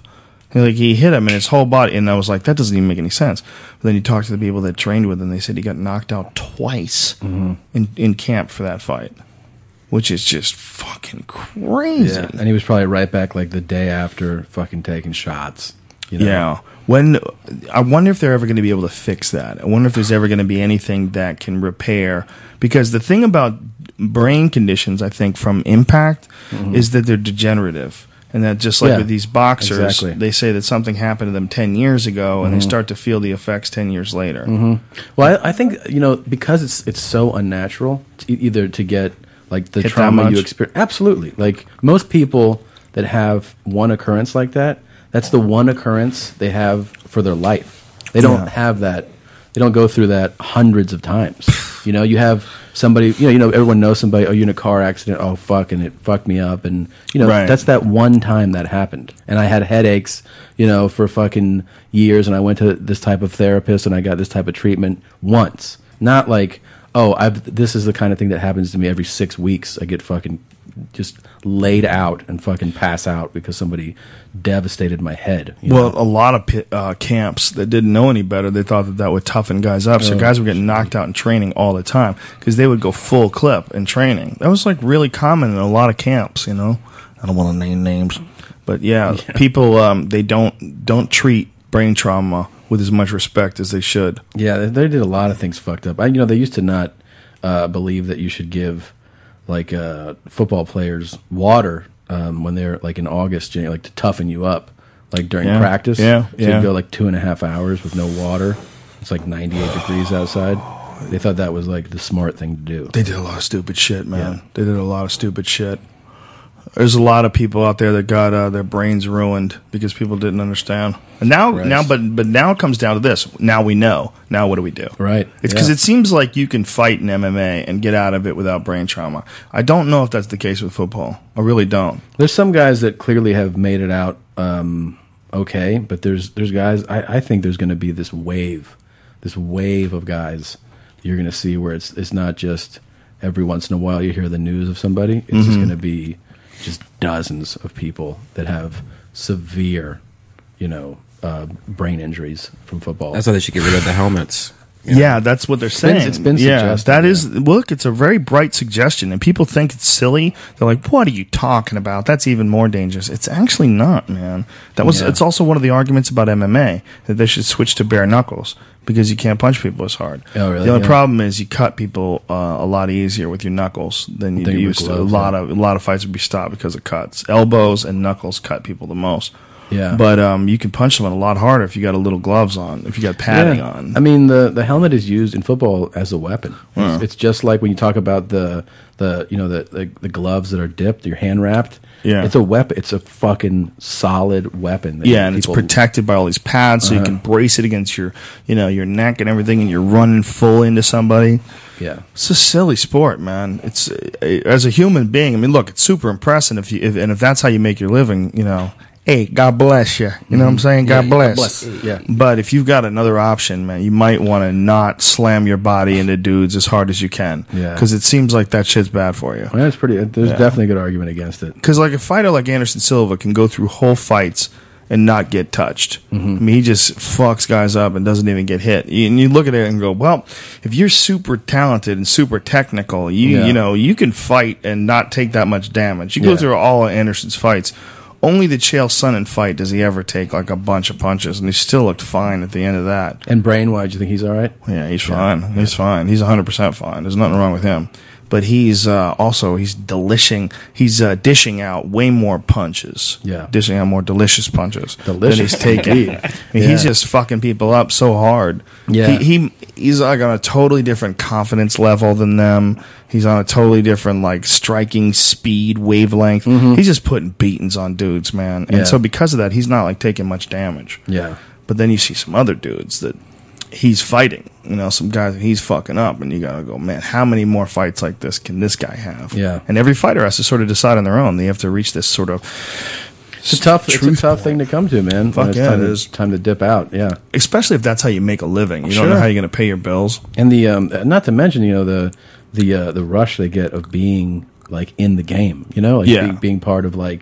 [SPEAKER 2] And, like, he hit him in his whole body, and I was like, that doesn't even make any sense. But then you talk to the people that trained with him, they said he got knocked out twice mm-hmm. in, in camp for that fight, which is just fucking crazy.
[SPEAKER 1] Yeah. And he was probably right back like the day after fucking taking shots. You know?
[SPEAKER 2] Yeah. When I wonder if they're ever going to be able to fix that. I wonder if there's ever going to be anything that can repair. Because the thing about brain conditions, I think, from impact mm-hmm. is that they're degenerative. And that just like
[SPEAKER 1] yeah,
[SPEAKER 2] with these boxers,
[SPEAKER 1] exactly.
[SPEAKER 2] they say that something happened to them ten years ago, and mm-hmm. they start to feel the effects ten years later.
[SPEAKER 1] Mm-hmm. Well, I, I think, you know, because it's it's so unnatural, to either to get, like, the
[SPEAKER 2] Hit
[SPEAKER 1] trauma you experience. Absolutely. Like, most people that have one occurrence like that, that's the one occurrence they have for their life. They don't yeah. have that. They don't go through that hundreds of times. You know, you have somebody, you know, you know, everyone knows somebody, oh, you're in a car accident, oh, fuck, and it fucked me up. And, you know,
[SPEAKER 2] right.
[SPEAKER 1] that's that one time that happened. And I had headaches, you know, for fucking years, and I went to this type of therapist, and I got this type of treatment once. Not like, oh, I've, this is the kind of thing that happens to me every six weeks. I get fucking just laid out and fucking pass out because somebody devastated my head. You
[SPEAKER 2] well,
[SPEAKER 1] know?
[SPEAKER 2] a lot of pi- uh, camps that didn't know any better, they thought that that would toughen guys up. So
[SPEAKER 1] oh,
[SPEAKER 2] guys were getting knocked out in training all the time because they would go full clip in training. That was like really common in a lot of camps. You know, I don't want to name names, but yeah, yeah. people um, they don't don't treat brain trauma with as much respect as they should.
[SPEAKER 1] Yeah, they, they did a lot of things fucked up. I, you know, they used to not uh, believe that you should give like uh, football players water um, when they're like in August, you know, like to toughen you up, like during
[SPEAKER 2] yeah.
[SPEAKER 1] practice.
[SPEAKER 2] Yeah,
[SPEAKER 1] so
[SPEAKER 2] yeah.
[SPEAKER 1] you'd go like two and a half hours with no water. It's like ninety-eight degrees outside. They thought that was like the smart thing to do.
[SPEAKER 2] They did a lot of stupid shit, man.
[SPEAKER 1] Yeah.
[SPEAKER 2] They did a lot of stupid shit. There's a lot of people out there that got uh, their brains ruined because people didn't understand. And now,
[SPEAKER 1] Right.
[SPEAKER 2] now, but but now it comes down to this. Now we know. Now what do we do?
[SPEAKER 1] Right.
[SPEAKER 2] It's because
[SPEAKER 1] Yeah.
[SPEAKER 2] it seems like you can fight in M M A and get out of it without brain trauma. I don't know if that's the case with football. I really don't.
[SPEAKER 1] There's some guys that clearly have made it out um, okay, but there's there's guys. I, I think there's going to be this wave, this wave of guys you're going to see where it's it's not just every once in a while you hear the news of somebody. It's
[SPEAKER 2] Mm-hmm.
[SPEAKER 1] just going to be just dozens of people that have severe, you know, uh, brain injuries from football.
[SPEAKER 3] That's why they should get rid of the helmets.
[SPEAKER 2] Yeah, that's what they're saying.
[SPEAKER 1] been- it's been
[SPEAKER 2] yeah,
[SPEAKER 1] suggested,
[SPEAKER 2] that
[SPEAKER 1] yeah.
[SPEAKER 2] is. Look, it's a very bright suggestion, and people think it's silly. They're like, "What are you talking about? That's even more dangerous." It's actually not, man. That was.
[SPEAKER 1] Yeah.
[SPEAKER 2] It's also one of the arguments about M M A that they should switch to bare knuckles because you can't punch people as hard.
[SPEAKER 1] Oh, really?
[SPEAKER 2] The only
[SPEAKER 1] Yeah.
[SPEAKER 2] problem is you cut people uh, a lot easier with your knuckles than you
[SPEAKER 1] Than
[SPEAKER 2] do
[SPEAKER 1] with
[SPEAKER 2] used to. A
[SPEAKER 1] gloves,
[SPEAKER 2] lot
[SPEAKER 1] yeah.
[SPEAKER 2] of a lot of fights would be stopped because of cuts. Elbows and knuckles cut people the most.
[SPEAKER 1] Yeah.
[SPEAKER 2] But um, you can punch someone a lot harder if you got a little gloves on, if you got padding
[SPEAKER 1] Yeah.
[SPEAKER 2] on.
[SPEAKER 1] I mean, the, the helmet is used in football as a weapon.
[SPEAKER 2] Yeah.
[SPEAKER 1] It's, it's just like when you talk about the the you know the, the the gloves that are dipped, your hand wrapped.
[SPEAKER 2] Yeah.
[SPEAKER 1] it's a weapon. It's a fucking solid weapon. that
[SPEAKER 2] Yeah, and it's
[SPEAKER 1] people-
[SPEAKER 2] protected by all these pads, so you
[SPEAKER 1] Uh-huh.
[SPEAKER 2] can brace it against your, you know, your neck and everything, and you're running full into somebody.
[SPEAKER 1] Yeah,
[SPEAKER 2] It's a silly sport, man. It's uh, as a human being. I mean, look, it's super impressive if you, if, and if that's how you make your living, you know. Hey, God bless you. You know what I'm saying? God
[SPEAKER 1] Yeah,
[SPEAKER 2] bless.
[SPEAKER 1] God bless. Yeah.
[SPEAKER 2] But if you've got another option, man, you might want to not slam your body into dudes as hard as you can.
[SPEAKER 1] Yeah.
[SPEAKER 2] Because it seems like that shit's bad for you.
[SPEAKER 1] well, that's pretty. There's
[SPEAKER 2] Yeah.
[SPEAKER 1] definitely a good argument against it.
[SPEAKER 2] Because like a fighter like Anderson Silva can go through whole fights and not get touched.
[SPEAKER 1] Mm-hmm.
[SPEAKER 2] I mean, he just fucks guys up and doesn't even get hit. And you look at it and go, well, if you're super talented and super technical, you
[SPEAKER 1] Yeah.
[SPEAKER 2] you know you can fight and not take that much damage. You go
[SPEAKER 1] Yeah.
[SPEAKER 2] through all of Anderson's fights. Only the Chael Sonnen fight does he ever take like a bunch of punches, and he still looked fine at the end of that.
[SPEAKER 1] And brain wise, you think he's all right?
[SPEAKER 2] Yeah, he's fine. He's fine. He's one hundred percent fine. There's nothing wrong with him. But he's uh, also he's delishing. He's uh, dishing out way more punches.
[SPEAKER 1] Yeah.
[SPEAKER 2] dishing out more delicious punches
[SPEAKER 1] Delicious.
[SPEAKER 2] than he's taking. I mean, he's
[SPEAKER 1] Yeah.
[SPEAKER 2] just fucking people up so hard.
[SPEAKER 1] Yeah.
[SPEAKER 2] he, he he's like on a totally different confidence level than them. He's on a totally different like striking speed wavelength. He's just putting beatings on dudes, man. And
[SPEAKER 1] Mm-hmm. Yeah.
[SPEAKER 2] so because of that, he's not like taking much damage.
[SPEAKER 1] Yeah,
[SPEAKER 2] But then you see some other dudes that he's fighting, you know, some guys that he's fucking up, and you gotta go, man, how many more fights like this can this guy have?
[SPEAKER 1] Yeah.
[SPEAKER 2] And every fighter has to sort of decide on their own. They have to reach this sort of
[SPEAKER 1] it's a tough. It's a
[SPEAKER 2] truth
[SPEAKER 1] tough
[SPEAKER 2] point.
[SPEAKER 1] thing to come to, man.
[SPEAKER 2] Fuck
[SPEAKER 1] when it's
[SPEAKER 2] yeah,
[SPEAKER 1] time
[SPEAKER 2] it
[SPEAKER 1] to,
[SPEAKER 2] is.
[SPEAKER 1] time to dip out. Yeah,
[SPEAKER 2] especially if that's how you make a living. You don't know
[SPEAKER 1] Sure.
[SPEAKER 2] how you're gonna pay your bills.
[SPEAKER 1] and the um, not to mention, you know, the the uh, the rush they get of being like in the game. You know, like
[SPEAKER 2] Yeah.
[SPEAKER 1] being, being part of like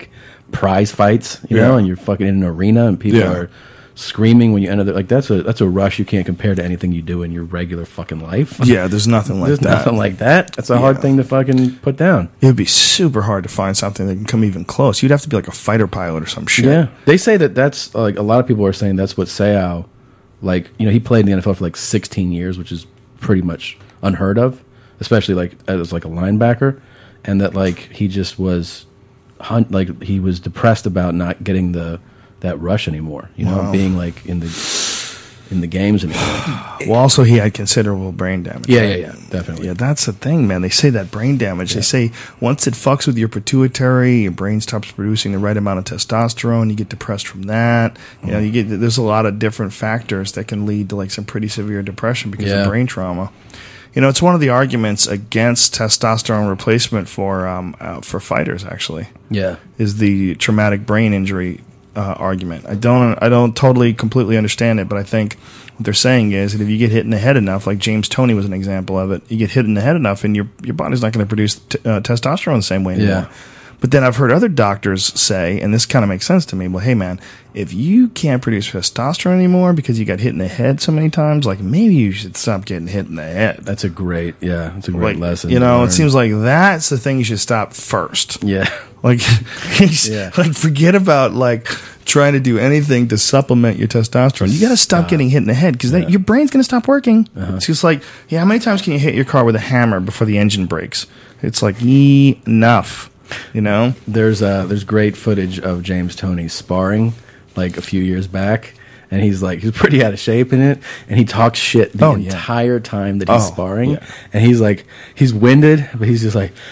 [SPEAKER 1] prize fights, you
[SPEAKER 2] Yeah.
[SPEAKER 1] know, and you're fucking in an arena and people
[SPEAKER 2] Yeah.
[SPEAKER 1] are screaming when you enter the, like that's a that's a rush you can't compare to anything you do in your regular fucking life.
[SPEAKER 2] Yeah, there's nothing like
[SPEAKER 1] There's
[SPEAKER 2] that.
[SPEAKER 1] nothing like that. That's a hard
[SPEAKER 2] Yeah.
[SPEAKER 1] thing to fucking put down.
[SPEAKER 2] It would be super hard to find something that can come even close. You'd have to be like a fighter pilot or some shit.
[SPEAKER 1] Yeah, they say that that's like a lot of people are saying that's what Seau, like you know, he played in the N F L for like sixteen years, which is pretty much unheard of, especially like as like a linebacker, and that like he just was, hunt like he was depressed about not getting the that rush anymore. You know,
[SPEAKER 2] Wow.
[SPEAKER 1] being like in the in the games anymore.
[SPEAKER 2] Well, also he had considerable brain damage.
[SPEAKER 1] Yeah,
[SPEAKER 2] right?
[SPEAKER 1] yeah, yeah, definitely.
[SPEAKER 2] Yeah, that's the thing, man. They say that brain damage. They say once it fucks with your pituitary, your brain stops producing the right amount of testosterone. You get depressed from that. You know, you get there's a lot of different factors that can lead to like some pretty severe depression because
[SPEAKER 1] Yeah.
[SPEAKER 2] of brain trauma. You know, it's one of the arguments against testosterone replacement for um, uh, for fighters. Actually,
[SPEAKER 1] Yeah,
[SPEAKER 2] is the traumatic brain injury uh, argument. I don't I don't totally completely understand it, but I think what they're saying is that if you get hit in the head enough, like James Toney was an example of it, you get hit in the head enough, and your your body's not going to produce t- uh, testosterone the same way anymore.
[SPEAKER 1] Yeah.
[SPEAKER 2] But then I've heard other doctors say, and this kind of makes sense to me. Well, hey man, if you can't produce testosterone anymore because you got hit in the head so many times, like maybe you should stop getting hit in the head.
[SPEAKER 1] that's a great yeah, that's a great
[SPEAKER 2] Like,
[SPEAKER 1] lesson.
[SPEAKER 2] you
[SPEAKER 1] to
[SPEAKER 2] know,
[SPEAKER 1] learn.
[SPEAKER 2] it seems like that's the thing you should stop first.
[SPEAKER 1] yeah.
[SPEAKER 2] Like,
[SPEAKER 1] Yeah.
[SPEAKER 2] like forget about like trying to do anything to supplement your testosterone. You got to stop getting hit in the head because
[SPEAKER 1] yeah.
[SPEAKER 2] your brain's going to stop working.
[SPEAKER 1] Uh-huh.
[SPEAKER 2] It's just like, yeah, how many times can you hit your car with a hammer before the engine breaks? It's like enough, you know.
[SPEAKER 1] There's uh there's great footage of James Toney sparring like a few years back, and he's like he's pretty out of shape in it, and he talks shit the
[SPEAKER 2] Oh, yeah.
[SPEAKER 1] entire time that he's
[SPEAKER 2] Oh,
[SPEAKER 1] sparring,
[SPEAKER 2] yeah.
[SPEAKER 1] and he's like he's winded, but he's just like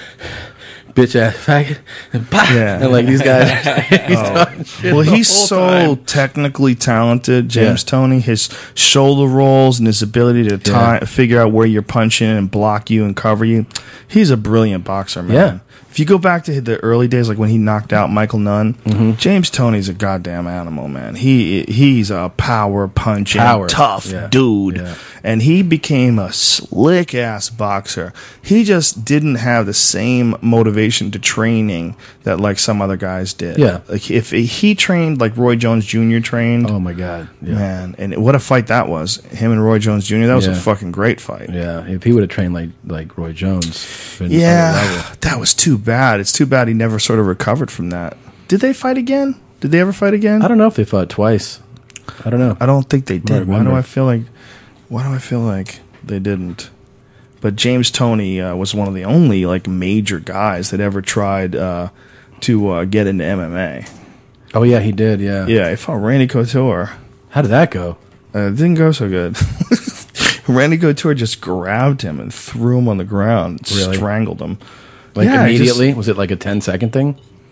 [SPEAKER 1] bitch ass faggot, and, bah!
[SPEAKER 2] Yeah.
[SPEAKER 1] and like these guys, he's talking shit
[SPEAKER 2] Well,
[SPEAKER 1] the
[SPEAKER 2] he's
[SPEAKER 1] whole
[SPEAKER 2] so
[SPEAKER 1] time.
[SPEAKER 2] technically talented, James
[SPEAKER 1] Yeah.
[SPEAKER 2] Toney. His shoulder rolls and his ability to
[SPEAKER 1] Yeah.
[SPEAKER 2] ti figure out where you're punching and block you and cover you. He's a brilliant boxer, man.
[SPEAKER 1] Yeah.
[SPEAKER 2] If you go back to the early days, like when he knocked out Michael Nunn,
[SPEAKER 1] Mm-hmm.
[SPEAKER 2] James Toney's a goddamn animal, man. He he's a power punching,
[SPEAKER 1] Power.
[SPEAKER 2] tough
[SPEAKER 1] Yeah.
[SPEAKER 2] dude,
[SPEAKER 1] Yeah.
[SPEAKER 2] and he became a slick ass boxer. He just didn't have the same motivation to training that like some other guys did.
[SPEAKER 1] Yeah.
[SPEAKER 2] like if he trained like Roy Jones Junior trained,
[SPEAKER 1] Oh my god, yeah.
[SPEAKER 2] man, and what a fight that was! Him and Roy Jones Junior That was a
[SPEAKER 1] Yeah.
[SPEAKER 2] fucking great fight.
[SPEAKER 1] Yeah, if he would have trained like like Roy Jones, been another
[SPEAKER 2] Yeah,
[SPEAKER 1] level.
[SPEAKER 2] that was too bad. It's too bad he never sort of recovered from that. Did they fight again? Did they ever fight again?
[SPEAKER 1] I don't know if they fought twice. I don't know.
[SPEAKER 2] I don't think they did. Why do
[SPEAKER 1] remember.
[SPEAKER 2] I feel like? Why do I feel like they didn't? But James Toney uh, was one of the only like major guys that ever tried uh, to uh, get into M M A.
[SPEAKER 1] Oh yeah, he did. Yeah.
[SPEAKER 2] Yeah, he fought Randy Couture.
[SPEAKER 1] How did that go?
[SPEAKER 2] Uh, it didn't go so good. Randy Couture just grabbed him and threw him on the ground,
[SPEAKER 1] Really?
[SPEAKER 2] strangled him.
[SPEAKER 1] Like
[SPEAKER 2] Yeah, he
[SPEAKER 1] immediately? Was it like a ten second thing?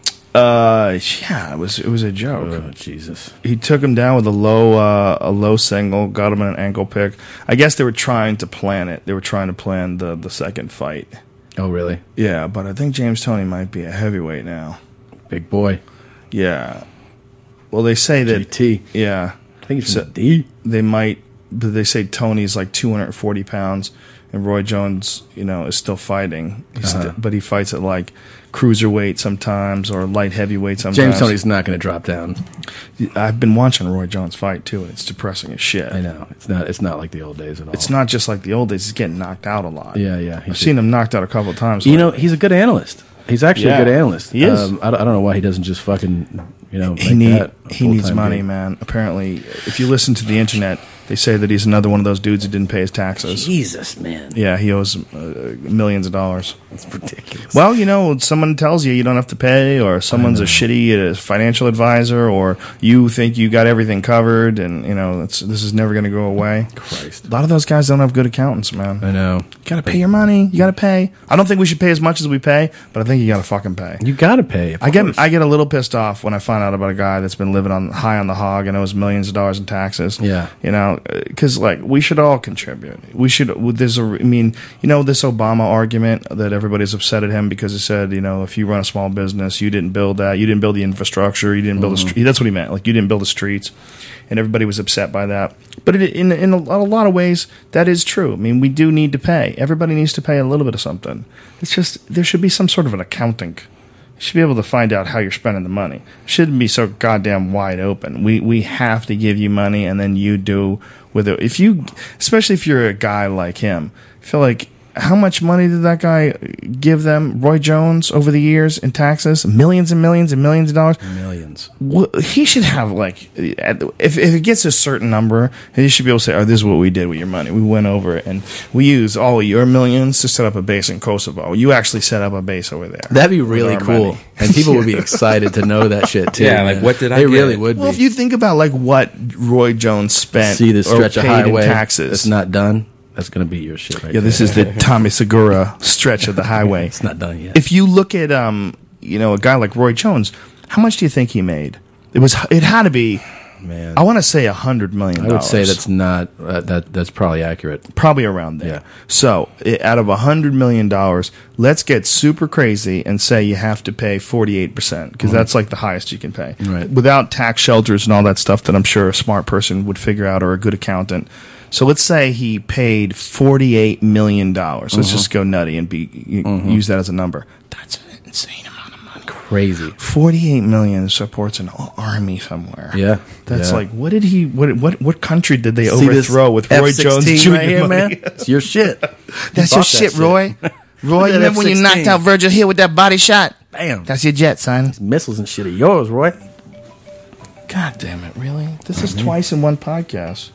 [SPEAKER 2] Uh, yeah, it was it was a joke.
[SPEAKER 1] Oh Jesus.
[SPEAKER 2] He took him down with a low uh, a low single, got him in an ankle pick. I guess they were trying to plan it. They were trying to plan the the second fight.
[SPEAKER 1] Oh really?
[SPEAKER 2] Yeah, but I think James Toney might be a heavyweight now.
[SPEAKER 1] Big boy.
[SPEAKER 2] Yeah. Well, they say that.
[SPEAKER 1] G T.
[SPEAKER 2] Yeah,
[SPEAKER 1] I think it's
[SPEAKER 2] So-
[SPEAKER 1] a D.
[SPEAKER 2] they might. But they say Tony's like two hundred forty pounds, and Roy Jones, you know, is still fighting. He's
[SPEAKER 1] Uh-huh.
[SPEAKER 2] sti- but he fights at like cruiserweight sometimes or light heavyweight sometimes.
[SPEAKER 1] James Toney's not going to drop down.
[SPEAKER 2] I've been watching Roy Jones fight too, and it's depressing as shit.
[SPEAKER 1] I know. It's not it's not like the old days at all.
[SPEAKER 2] It's not just like the old days. He's getting knocked out a lot.
[SPEAKER 1] Yeah, yeah.
[SPEAKER 2] I've seen him knocked out a couple of times.
[SPEAKER 1] You know, he's a good analyst. He's actually
[SPEAKER 2] Yeah,
[SPEAKER 1] a good analyst.
[SPEAKER 2] he is.
[SPEAKER 1] Um, I, don't, I don't know why he doesn't just fucking, you know,
[SPEAKER 2] he
[SPEAKER 1] make
[SPEAKER 2] need
[SPEAKER 1] that a
[SPEAKER 2] he needs
[SPEAKER 1] full-time
[SPEAKER 2] money,
[SPEAKER 1] gig.
[SPEAKER 2] man. Apparently, if you listen to the internet, they say that he's another one of those dudes who didn't pay his taxes.
[SPEAKER 1] Jesus, man.
[SPEAKER 2] Yeah, he owes uh, millions of dollars.
[SPEAKER 1] It's ridiculous.
[SPEAKER 2] Well, you know, someone tells you you don't have to pay, or someone's a shitty uh, financial advisor, or you think you got everything covered, and you know it's, this is never going to go away.
[SPEAKER 1] Christ.
[SPEAKER 2] A lot of those guys don't have good accountants, man.
[SPEAKER 1] I know.
[SPEAKER 2] You got to pay your money. You got to pay. I don't think we should pay as much as we pay, but I think you got to fucking pay.
[SPEAKER 1] You got to pay. of
[SPEAKER 2] I get
[SPEAKER 1] course.
[SPEAKER 2] I get a little pissed off when I find out about a guy that's been living on high on the hog and owes millions of dollars in taxes.
[SPEAKER 1] Yeah.
[SPEAKER 2] you know, because like we should all contribute. We should. There's a. I mean, you know, this Obama argument that everybody's upset at him because he said, you know, if you run a small business, you didn't build that, you didn't build the infrastructure, you didn't build the street. That's what he meant. Like you didn't build the streets, and everybody was upset by that. But it, in in a, a lot of ways, that is true. I mean, we do need to pay. Everybody needs to pay a little bit of something. It's just there should be some sort of an accounting You should be able to find out how you're spending the money. It shouldn't be so goddamn wide open. We we have to give you money, and then you do with it. If you, especially if you're a guy like him, I feel like, how much money did that guy give them, Roy Jones, over the years in taxes? Millions and millions and millions of dollars?
[SPEAKER 1] Millions.
[SPEAKER 2] Well, he should have, like, if, if it gets a certain number, he should be able to say, oh, this is what we did with your money. We went over it, and we used all of your millions to set up a base in Kosovo. You actually set up a base over there.
[SPEAKER 1] That'd be really cool.
[SPEAKER 2] Money.
[SPEAKER 1] And people would be excited to know that shit, too.
[SPEAKER 3] Yeah, like,
[SPEAKER 1] man.
[SPEAKER 3] what did I
[SPEAKER 1] They
[SPEAKER 3] get?
[SPEAKER 1] really would
[SPEAKER 2] Well,
[SPEAKER 1] be.
[SPEAKER 2] if you think about, like, what Roy Jones spent
[SPEAKER 1] See this
[SPEAKER 2] or
[SPEAKER 1] stretch of
[SPEAKER 2] paid
[SPEAKER 1] highway
[SPEAKER 2] in taxes.
[SPEAKER 1] that's not done, that's going to be your shit right
[SPEAKER 2] Yeah, this
[SPEAKER 1] there.
[SPEAKER 2] is the Tommy Segura stretch of the highway.
[SPEAKER 1] It's not done yet.
[SPEAKER 2] If you look at, um, you know, a guy like Roy Jones, how much do you think he made? It was. It had to be.
[SPEAKER 1] Man,
[SPEAKER 2] I want to say a hundred million.
[SPEAKER 1] I would say that's not uh, that. That's probably accurate.
[SPEAKER 2] probably around there.
[SPEAKER 1] Yeah.
[SPEAKER 2] So, i out of a hundred million dollars, let's get super crazy and say you have to pay forty-eight percent because that's like the highest you can pay,
[SPEAKER 1] Right.
[SPEAKER 2] without tax shelters and all that stuff that I'm sure a smart person would figure out, or a good accountant. So let's say he paid forty-eight million dollars. Let's just go nutty and be y- use that as a number. That's an insane amount of money.
[SPEAKER 1] Crazy.
[SPEAKER 2] forty-eight million supports an a- army somewhere.
[SPEAKER 1] Yeah.
[SPEAKER 2] That's
[SPEAKER 1] Yeah.
[SPEAKER 2] like, what did he? What what what country did they
[SPEAKER 1] See this
[SPEAKER 2] overthrow with Roy
[SPEAKER 1] F
[SPEAKER 2] Jones
[SPEAKER 1] sixteen
[SPEAKER 2] Junior
[SPEAKER 1] right here,
[SPEAKER 2] money?
[SPEAKER 1] man? It's your shit.
[SPEAKER 2] That's
[SPEAKER 1] You
[SPEAKER 2] your
[SPEAKER 1] bought
[SPEAKER 2] shit,
[SPEAKER 1] that
[SPEAKER 2] Roy. Roy, you
[SPEAKER 1] that
[SPEAKER 2] remember when you
[SPEAKER 1] F
[SPEAKER 2] knocked
[SPEAKER 1] sixteen.
[SPEAKER 2] out Virgil Hill with that body shot?
[SPEAKER 1] Bam.
[SPEAKER 2] That's your jet, son.
[SPEAKER 1] Missiles and shit are yours, Roy.
[SPEAKER 2] God damn it, really? This is twice in one podcast.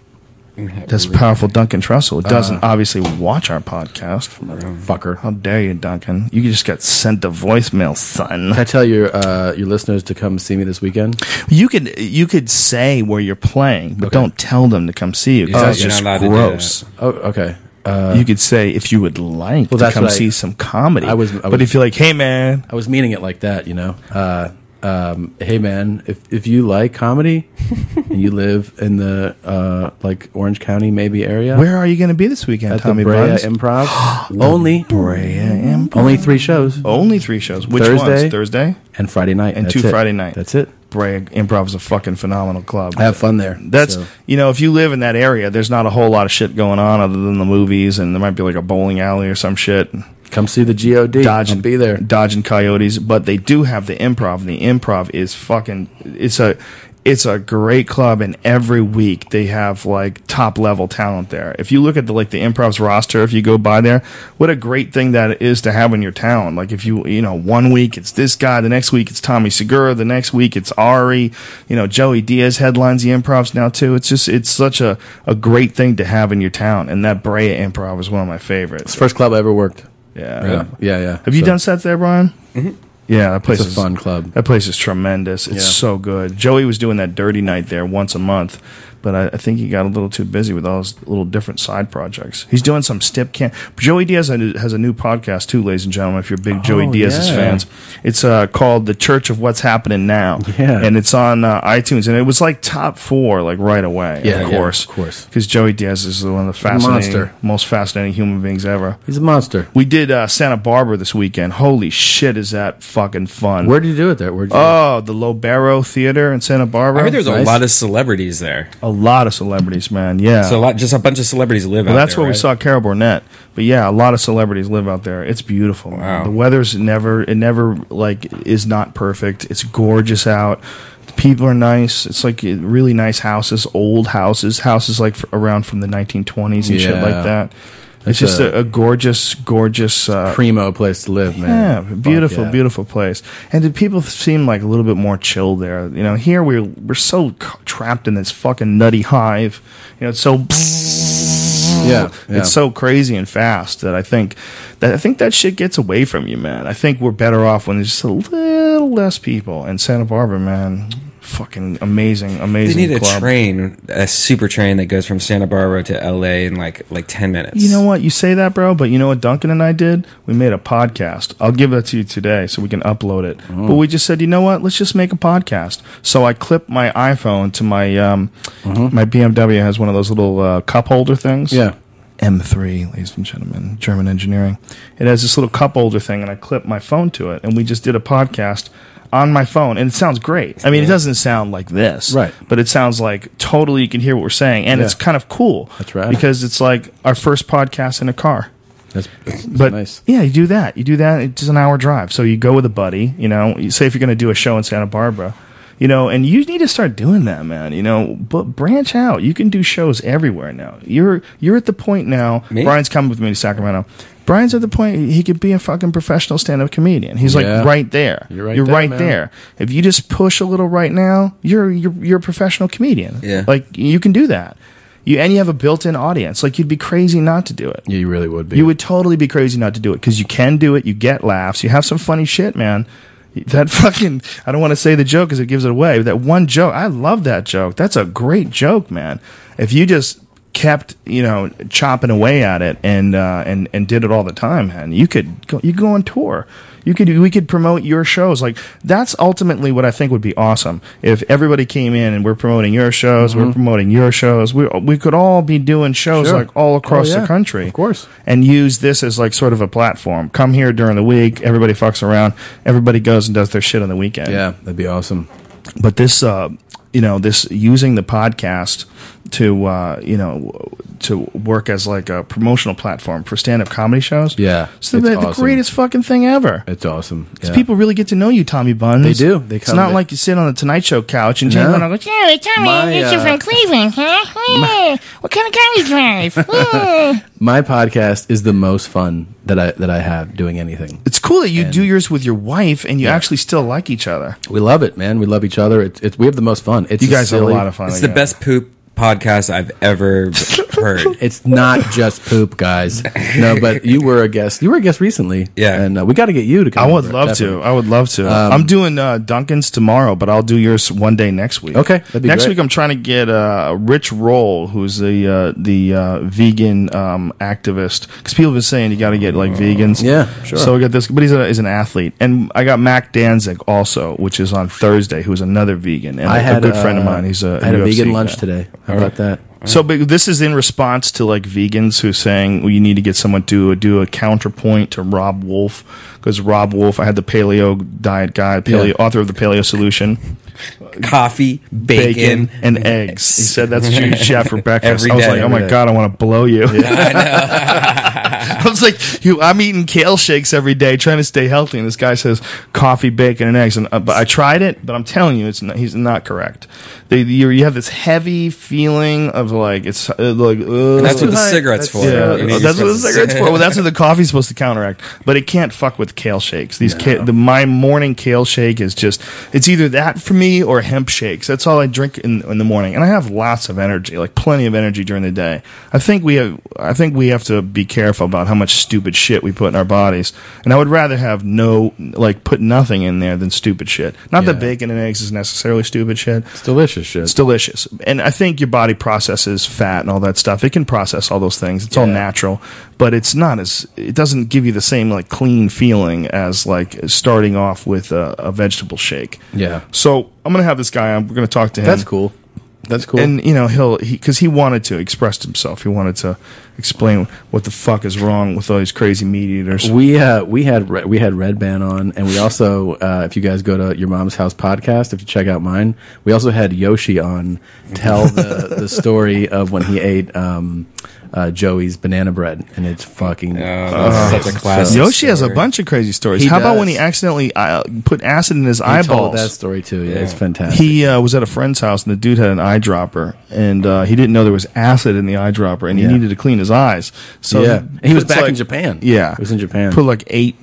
[SPEAKER 2] That's powerful Duncan Trussell. It doesn't obviously watch our podcast.
[SPEAKER 1] Fucker.
[SPEAKER 2] How dare you, Duncan? You just got sent a voicemail, son.
[SPEAKER 1] Can I tell your uh, your listeners to come see me this weekend?
[SPEAKER 2] You could you could say where you're playing, but
[SPEAKER 1] Okay.
[SPEAKER 2] don't tell them to come see you. 'Cause
[SPEAKER 3] Yeah,
[SPEAKER 2] that's
[SPEAKER 3] you're
[SPEAKER 2] just
[SPEAKER 3] not allowed to do
[SPEAKER 2] gross.
[SPEAKER 1] Oh, okay. Uh,
[SPEAKER 2] You could say if you would like
[SPEAKER 1] Well,
[SPEAKER 2] to
[SPEAKER 1] that's
[SPEAKER 2] come
[SPEAKER 1] what I-
[SPEAKER 2] see some comedy.
[SPEAKER 1] I was- I
[SPEAKER 2] but
[SPEAKER 1] was-
[SPEAKER 2] if you're like, hey man,
[SPEAKER 1] I was meaning it like that, you know. Uh, um, hey man, if if you like comedy and you live in the uh, like Orange County maybe area,
[SPEAKER 2] where are you going to be this weekend,
[SPEAKER 1] at
[SPEAKER 2] Tommy
[SPEAKER 1] the Brea
[SPEAKER 2] Buns?
[SPEAKER 1] Improv, only
[SPEAKER 2] Brea Improv.
[SPEAKER 1] only three shows
[SPEAKER 2] Only three shows. Which
[SPEAKER 1] Thursday.
[SPEAKER 2] ones? Thursday?
[SPEAKER 1] and Friday night
[SPEAKER 2] And
[SPEAKER 1] That's
[SPEAKER 2] two
[SPEAKER 1] it.
[SPEAKER 2] Friday night.
[SPEAKER 1] That's it.
[SPEAKER 2] Brea Improv is a fucking phenomenal club.
[SPEAKER 1] I have fun there.
[SPEAKER 2] That's
[SPEAKER 1] so.
[SPEAKER 2] you know, if you live in that area, there's not a whole lot of shit going on other than the movies, and there might be like a bowling alley or some shit.
[SPEAKER 1] Come see the G O D.
[SPEAKER 2] Dodge
[SPEAKER 1] I'll
[SPEAKER 2] and
[SPEAKER 1] be there.
[SPEAKER 2] dodging coyotes, but they do have the improv, and the improv is fucking. It's a, it's a great club, and every week they have like top level talent there. If you look at the like the improv's roster, if you go by there, what a great thing that is to have in your town. Like if you you know one week it's this guy, the next week it's Tommy Segura, the next week it's Ari, you know Joey Diaz headlines the improvs now too. It's just it's such a a great thing to have in your town, and that Brea Improv is one of my favorites.
[SPEAKER 1] It's the first club I ever worked.
[SPEAKER 2] Yeah,
[SPEAKER 1] Yeah, yeah, yeah.
[SPEAKER 2] Have you
[SPEAKER 1] So,
[SPEAKER 2] done sets there, Brian? Mm-hmm. Yeah, that place
[SPEAKER 1] It's a
[SPEAKER 2] is
[SPEAKER 1] fun club.
[SPEAKER 2] That place is tremendous. It's
[SPEAKER 1] Yeah.
[SPEAKER 2] so good. Joey was doing that dirty night there once a month, but I, I think he got a little too busy with all his little different side projects. He's doing some stip can. Joey Diaz has a new podcast too, ladies and gentlemen. If you're big Joey
[SPEAKER 1] Oh,
[SPEAKER 2] Diaz's
[SPEAKER 1] yeah.
[SPEAKER 2] fans, it's uh, called The Church of What's Happening Now.
[SPEAKER 1] Yeah.
[SPEAKER 2] and it's on uh, iTunes, and it was like top four, like right away.
[SPEAKER 1] Yeah,
[SPEAKER 2] of
[SPEAKER 1] yeah,
[SPEAKER 2] course,
[SPEAKER 1] of course.
[SPEAKER 2] because Joey Diaz is one of the fascinating,
[SPEAKER 1] monster.
[SPEAKER 2] most fascinating human beings ever.
[SPEAKER 1] He's a monster.
[SPEAKER 2] We did uh, Santa Barbara this weekend. Holy shit, is that fucking fun!
[SPEAKER 1] Where did you do it there? Where did you
[SPEAKER 2] Oh, the Lobero Theater in Santa Barbara.
[SPEAKER 3] I heard there's a
[SPEAKER 1] Nice.
[SPEAKER 3] lot of celebrities there.
[SPEAKER 2] a lot of celebrities, man. Yeah.
[SPEAKER 3] So a lot, just a bunch of celebrities live
[SPEAKER 2] well,
[SPEAKER 3] out
[SPEAKER 2] that's
[SPEAKER 3] there.
[SPEAKER 2] where we
[SPEAKER 3] right?
[SPEAKER 2] saw Carol Burnett. But yeah, a lot of celebrities live out there. It's beautiful. man.
[SPEAKER 3] Wow.
[SPEAKER 2] The weather's never, it never like is not perfect. It's gorgeous out. The people are nice. It's like uh, really nice houses, old houses, houses like f- around from the nineteen twenties and shit
[SPEAKER 1] Yeah.
[SPEAKER 2] like that. It's
[SPEAKER 1] That's
[SPEAKER 2] just
[SPEAKER 1] a-
[SPEAKER 2] a, a gorgeous, gorgeous. Uh,
[SPEAKER 1] primo place to live, man.
[SPEAKER 2] Yeah, beautiful,
[SPEAKER 1] Fuck yeah.
[SPEAKER 2] beautiful place. And did people seem like a little bit more chill there? You know, here we're we're so c- trapped in this fucking nutty hive. You know, it's so
[SPEAKER 1] Yeah, yeah.
[SPEAKER 2] it's so crazy and fast that I think that I think that shit gets away from you, man. I think we're better off when there's just a little less people. And Santa Barbara, man, fucking amazing,
[SPEAKER 3] They
[SPEAKER 2] amazing.
[SPEAKER 3] need a
[SPEAKER 2] club.
[SPEAKER 3] train, a super train that goes from Santa Barbara to L A in like like ten minutes.
[SPEAKER 2] You know what? You say that, bro, but you know what Duncan and I did? We made a podcast. I'll give that to you today so we can upload it.
[SPEAKER 1] Oh.
[SPEAKER 2] But we just said, you know what? Let's just make a podcast. So I clipped my iPhone to my um, my B M W has one of those little uh, cup holder things.
[SPEAKER 1] Yeah.
[SPEAKER 2] M three, ladies and gentlemen, German engineering. It has this little cup holder thing, and I clipped my phone to it, and we just did a podcast on my phone, and it sounds great. I mean, it doesn't sound like this,
[SPEAKER 1] Right.
[SPEAKER 2] But it sounds like totally you can hear what we're saying, and
[SPEAKER 1] Yeah.
[SPEAKER 2] it's kind of cool.
[SPEAKER 1] That's right.
[SPEAKER 2] Because it's like our first podcast in a car.
[SPEAKER 1] That's, that's, that's
[SPEAKER 2] But
[SPEAKER 1] nice.
[SPEAKER 2] yeah, you do that. You do that. It's an hour drive. So you go with a buddy. You know, you say if you're going to do a show in Santa Barbara, you know, and you need to start doing that, man. You know, but branch out. You can do shows everywhere now. You're you're at the point now.
[SPEAKER 3] Me?
[SPEAKER 2] Brian's coming with me to Sacramento. Brian's at the point he could be a fucking professional stand-up comedian. He's
[SPEAKER 1] Yeah.
[SPEAKER 2] like right there.
[SPEAKER 1] You're right
[SPEAKER 2] You're
[SPEAKER 1] there,
[SPEAKER 2] right
[SPEAKER 1] man.
[SPEAKER 2] there. If you just push a little right now, you're you're you're a professional comedian.
[SPEAKER 3] Yeah.
[SPEAKER 2] Like you can do that. You and you have a built-in audience. Like you'd be crazy not to do it.
[SPEAKER 1] Yeah, you really would be.
[SPEAKER 2] You would totally be crazy not to do it because you can do it. You get laughs. You have some funny shit, man. That fucking, I don't want to say the joke because it gives it away. But that one joke, I love that joke. That's a great joke, man. If you just kept, you know, chopping away at it and uh, and and did it all the time, man, you could go, you could go on tour. You could we could promote your shows. Like that's ultimately what I think would be awesome. If everybody came in and we're promoting your shows, we're promoting your shows. We we could all be doing shows
[SPEAKER 1] Sure.
[SPEAKER 2] like all across
[SPEAKER 1] Oh, yeah.
[SPEAKER 2] the country,
[SPEAKER 1] Of course.
[SPEAKER 2] and use this as like sort of a platform. Come here during the week. Everybody fucks around. Everybody goes and does their shit on the weekend.
[SPEAKER 1] Yeah, that'd be awesome.
[SPEAKER 2] But this, uh, you know, this using the podcast to, uh, you know, to work as like a promotional platform for stand-up comedy shows.
[SPEAKER 1] Yeah,
[SPEAKER 2] It's the,
[SPEAKER 1] it's
[SPEAKER 2] the
[SPEAKER 1] awesome.
[SPEAKER 2] greatest fucking thing ever.
[SPEAKER 1] It's awesome.
[SPEAKER 2] Because
[SPEAKER 1] Yeah.
[SPEAKER 2] people really get to know you, Tommy Buns.
[SPEAKER 1] They do. They
[SPEAKER 2] it's
[SPEAKER 1] come-
[SPEAKER 2] not
[SPEAKER 1] they-
[SPEAKER 2] like you sit on the Tonight Show couch and James
[SPEAKER 1] No.
[SPEAKER 2] Leno goes,
[SPEAKER 4] Hey, Tommy,
[SPEAKER 1] My,
[SPEAKER 4] you're
[SPEAKER 1] uh,
[SPEAKER 4] from Cleveland, huh? Hey, what kind of car you drive? Hmm.
[SPEAKER 1] My podcast is the most fun that I that I have doing anything.
[SPEAKER 2] it's cool that you
[SPEAKER 1] And-
[SPEAKER 2] do yours with your wife and you
[SPEAKER 1] Yeah.
[SPEAKER 2] actually still like each other.
[SPEAKER 1] We love it, man. We love each other. It's, it's we have the most fun. It's
[SPEAKER 2] You
[SPEAKER 1] a
[SPEAKER 2] guys have
[SPEAKER 1] silly-
[SPEAKER 2] a lot of fun.
[SPEAKER 3] It's the
[SPEAKER 2] together.
[SPEAKER 3] best poop podcast I've ever heard.
[SPEAKER 1] It's not just poop, guys. No, but you were a guest. You were a guest recently.
[SPEAKER 3] Yeah.
[SPEAKER 1] and uh, we got to get you to come.
[SPEAKER 2] I would
[SPEAKER 1] over,
[SPEAKER 2] love
[SPEAKER 1] definitely.
[SPEAKER 2] to. I would love to. I'm doing uh, Duncan's tomorrow, but I'll do yours one day next week.
[SPEAKER 1] Okay, that'd be
[SPEAKER 2] next
[SPEAKER 1] great.
[SPEAKER 2] week I'm trying to get uh, Rich Roll, who's the uh, the uh, vegan um, activist, because people have been saying you got to get like vegans.
[SPEAKER 1] Yeah, sure.
[SPEAKER 2] So I got this, but he's, a, he's an athlete, and I got Mac Danzig also, which is on Thursday, who's another vegan and
[SPEAKER 1] I
[SPEAKER 2] a,
[SPEAKER 1] had
[SPEAKER 2] a good friend of
[SPEAKER 1] uh,
[SPEAKER 2] mine. He's a
[SPEAKER 1] I had a
[SPEAKER 2] U F C
[SPEAKER 1] vegan
[SPEAKER 2] guy.
[SPEAKER 1] lunch today. How about that?
[SPEAKER 2] So but this is in response to like vegans who are saying well, you need to get someone to do a counterpoint to Rob Wolf, because Rob Wolf, I had the paleo diet guy, paleo
[SPEAKER 1] Yeah.
[SPEAKER 2] author of the Paleo Solution,
[SPEAKER 3] Coffee, bacon,
[SPEAKER 2] bacon and eggs. He said that's what you should have for breakfast.
[SPEAKER 3] Every
[SPEAKER 2] I was
[SPEAKER 3] day,
[SPEAKER 2] like, oh
[SPEAKER 3] every
[SPEAKER 2] my
[SPEAKER 1] day.
[SPEAKER 2] god, I want to blow you. I was like, you, I'm eating kale shakes every day, trying to stay healthy, and this guy says coffee, bacon, and eggs. And uh, but I tried it, but I'm telling you, it's not, he's not correct. They, you, you have this heavy feeling of like it's uh, like uh,
[SPEAKER 3] That's what the
[SPEAKER 1] high.
[SPEAKER 3] cigarette's
[SPEAKER 1] That's-
[SPEAKER 3] for.
[SPEAKER 2] yeah,
[SPEAKER 3] You know, you're
[SPEAKER 2] that's what the
[SPEAKER 3] supposed to-
[SPEAKER 2] cigarette's for. Well, that's what the coffee's supposed to counteract. But it can't fuck with kale shakes. These ca- the my morning kale shake is just it's either that for me or hemp shakes. That's all I drink in, in the morning, and I have lots of energy, like plenty of energy during the day. I think we have I think we have to be careful about how much stupid shit we put in our bodies, and I would rather have no like put nothing in there than stupid shit. Not that
[SPEAKER 1] Yeah.
[SPEAKER 2] bacon and eggs is necessarily stupid shit.
[SPEAKER 1] It's delicious shit.
[SPEAKER 2] It's delicious. And I think your body processes fat and all that stuff. It can process all those things. It's all
[SPEAKER 1] Yeah.
[SPEAKER 2] natural, but it's not as, it doesn't give you the same like clean feeling as like starting off with a, a vegetable shake.
[SPEAKER 1] Yeah.
[SPEAKER 2] So I'm going to have this guy on. We're going to talk to him.
[SPEAKER 1] That's cool. That's cool.
[SPEAKER 2] And, you know, he'll, because he, he wanted to express himself. He wanted to explain what the fuck is wrong with all these crazy meat eaters.
[SPEAKER 1] we uh, we had Re- we had Red Band on, and we also, uh, if you guys go to Your Mom's House podcast, if you check out mine, we also had Yoshi on tell the the story of when he ate um, uh, Joey's banana bread, and it's fucking.
[SPEAKER 3] Oh, that's such a classic.
[SPEAKER 2] Yoshi has a
[SPEAKER 3] story.
[SPEAKER 2] bunch of crazy stories.
[SPEAKER 1] He
[SPEAKER 2] How about
[SPEAKER 1] does.
[SPEAKER 2] when he accidentally uh, put acid in his
[SPEAKER 1] he
[SPEAKER 2] eyeballs?
[SPEAKER 1] told that story too. Yeah, it's fantastic.
[SPEAKER 2] He uh, was at a friend's house, and the dude had an eyedropper, and uh, he didn't know there was acid in the eyedropper, and he
[SPEAKER 1] Yeah.
[SPEAKER 2] needed to clean his eyes. So
[SPEAKER 1] yeah, and he was
[SPEAKER 2] puts,
[SPEAKER 1] back in
[SPEAKER 2] like-
[SPEAKER 1] Japan.
[SPEAKER 2] Yeah,
[SPEAKER 1] he was in Japan.
[SPEAKER 2] Put like eight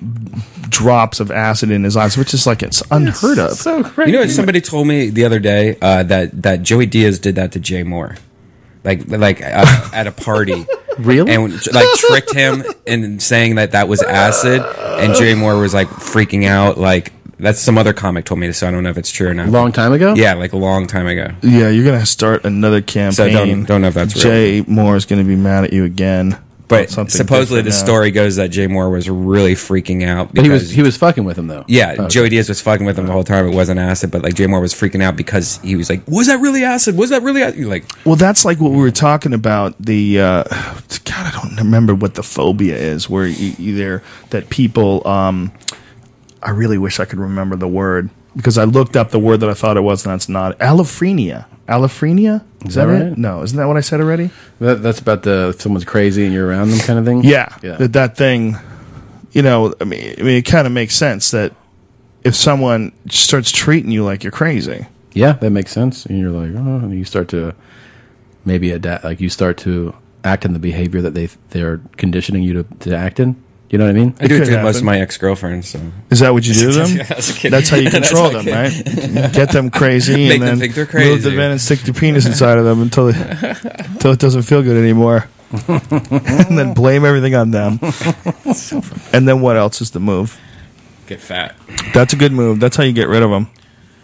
[SPEAKER 2] drops of acid in his eyes, which is like it's unheard of.
[SPEAKER 1] So crazy.
[SPEAKER 3] You know what somebody told me the other day uh, that that Joey Diaz did that to Jay Moore, like like uh, at a party.
[SPEAKER 1] Really?
[SPEAKER 3] And like tricked him in saying that that was acid, and Jay Moore was like freaking out. Like that's some other comic told me, so I don't know if it's true or not.
[SPEAKER 1] Long time ago.
[SPEAKER 3] Yeah, like a long time ago.
[SPEAKER 2] Yeah, you're gonna start another campaign.
[SPEAKER 3] So don't- don't know if that's real.
[SPEAKER 2] Jay Moore is gonna be mad at you again.
[SPEAKER 3] But
[SPEAKER 2] about something
[SPEAKER 3] supposedly the
[SPEAKER 2] different now.
[SPEAKER 3] story goes that Jay Moore was really freaking out.
[SPEAKER 1] But he was
[SPEAKER 3] because-
[SPEAKER 1] he was fucking with him though.
[SPEAKER 3] Yeah,
[SPEAKER 1] Okay.
[SPEAKER 3] Joey Diaz was fucking with him the whole time. It wasn't acid, but like Jay Moore was freaking out because he was like, "Was that really acid? Was that really acid?" You're like,
[SPEAKER 2] Well, that's like what we were talking about. The uh, God, I don't remember what the phobia is. Where you, either that people, um, I really wish I could remember the word because I looked up the word that I thought it was, and that's not allophrenia. Aliphrenia? Is
[SPEAKER 1] that
[SPEAKER 2] that,
[SPEAKER 1] right?
[SPEAKER 2] it? No, isn't that what I said already?
[SPEAKER 1] That, that's about the if someone's crazy and you're around them kind of thing.
[SPEAKER 2] Yeah,
[SPEAKER 1] yeah.
[SPEAKER 2] That that thing. You know, I mean, I mean, it kind of makes sense that if someone starts treating you like you're crazy.
[SPEAKER 1] Yeah, that makes sense. And you're like, oh, and you start to maybe adapt. Like you start to act in the behavior that they they're conditioning you to, to act in. You know what I mean?
[SPEAKER 3] I do it
[SPEAKER 2] could
[SPEAKER 3] to most
[SPEAKER 2] happen.
[SPEAKER 3] of my ex-girlfriends. So.
[SPEAKER 2] Is that what you do to them?
[SPEAKER 3] Yeah, as a kid.
[SPEAKER 2] That's how you
[SPEAKER 3] That's
[SPEAKER 2] control
[SPEAKER 3] how I
[SPEAKER 2] them, right? Get them crazy
[SPEAKER 3] Make
[SPEAKER 2] and
[SPEAKER 3] them
[SPEAKER 2] then
[SPEAKER 3] think they're
[SPEAKER 2] move
[SPEAKER 3] crazy.
[SPEAKER 2] them in and stick your penis inside of them until until it doesn't feel good anymore. And then blame everything on them. And then what else is the move?
[SPEAKER 3] Get fat.
[SPEAKER 2] That's a good move. That's how you get rid of them.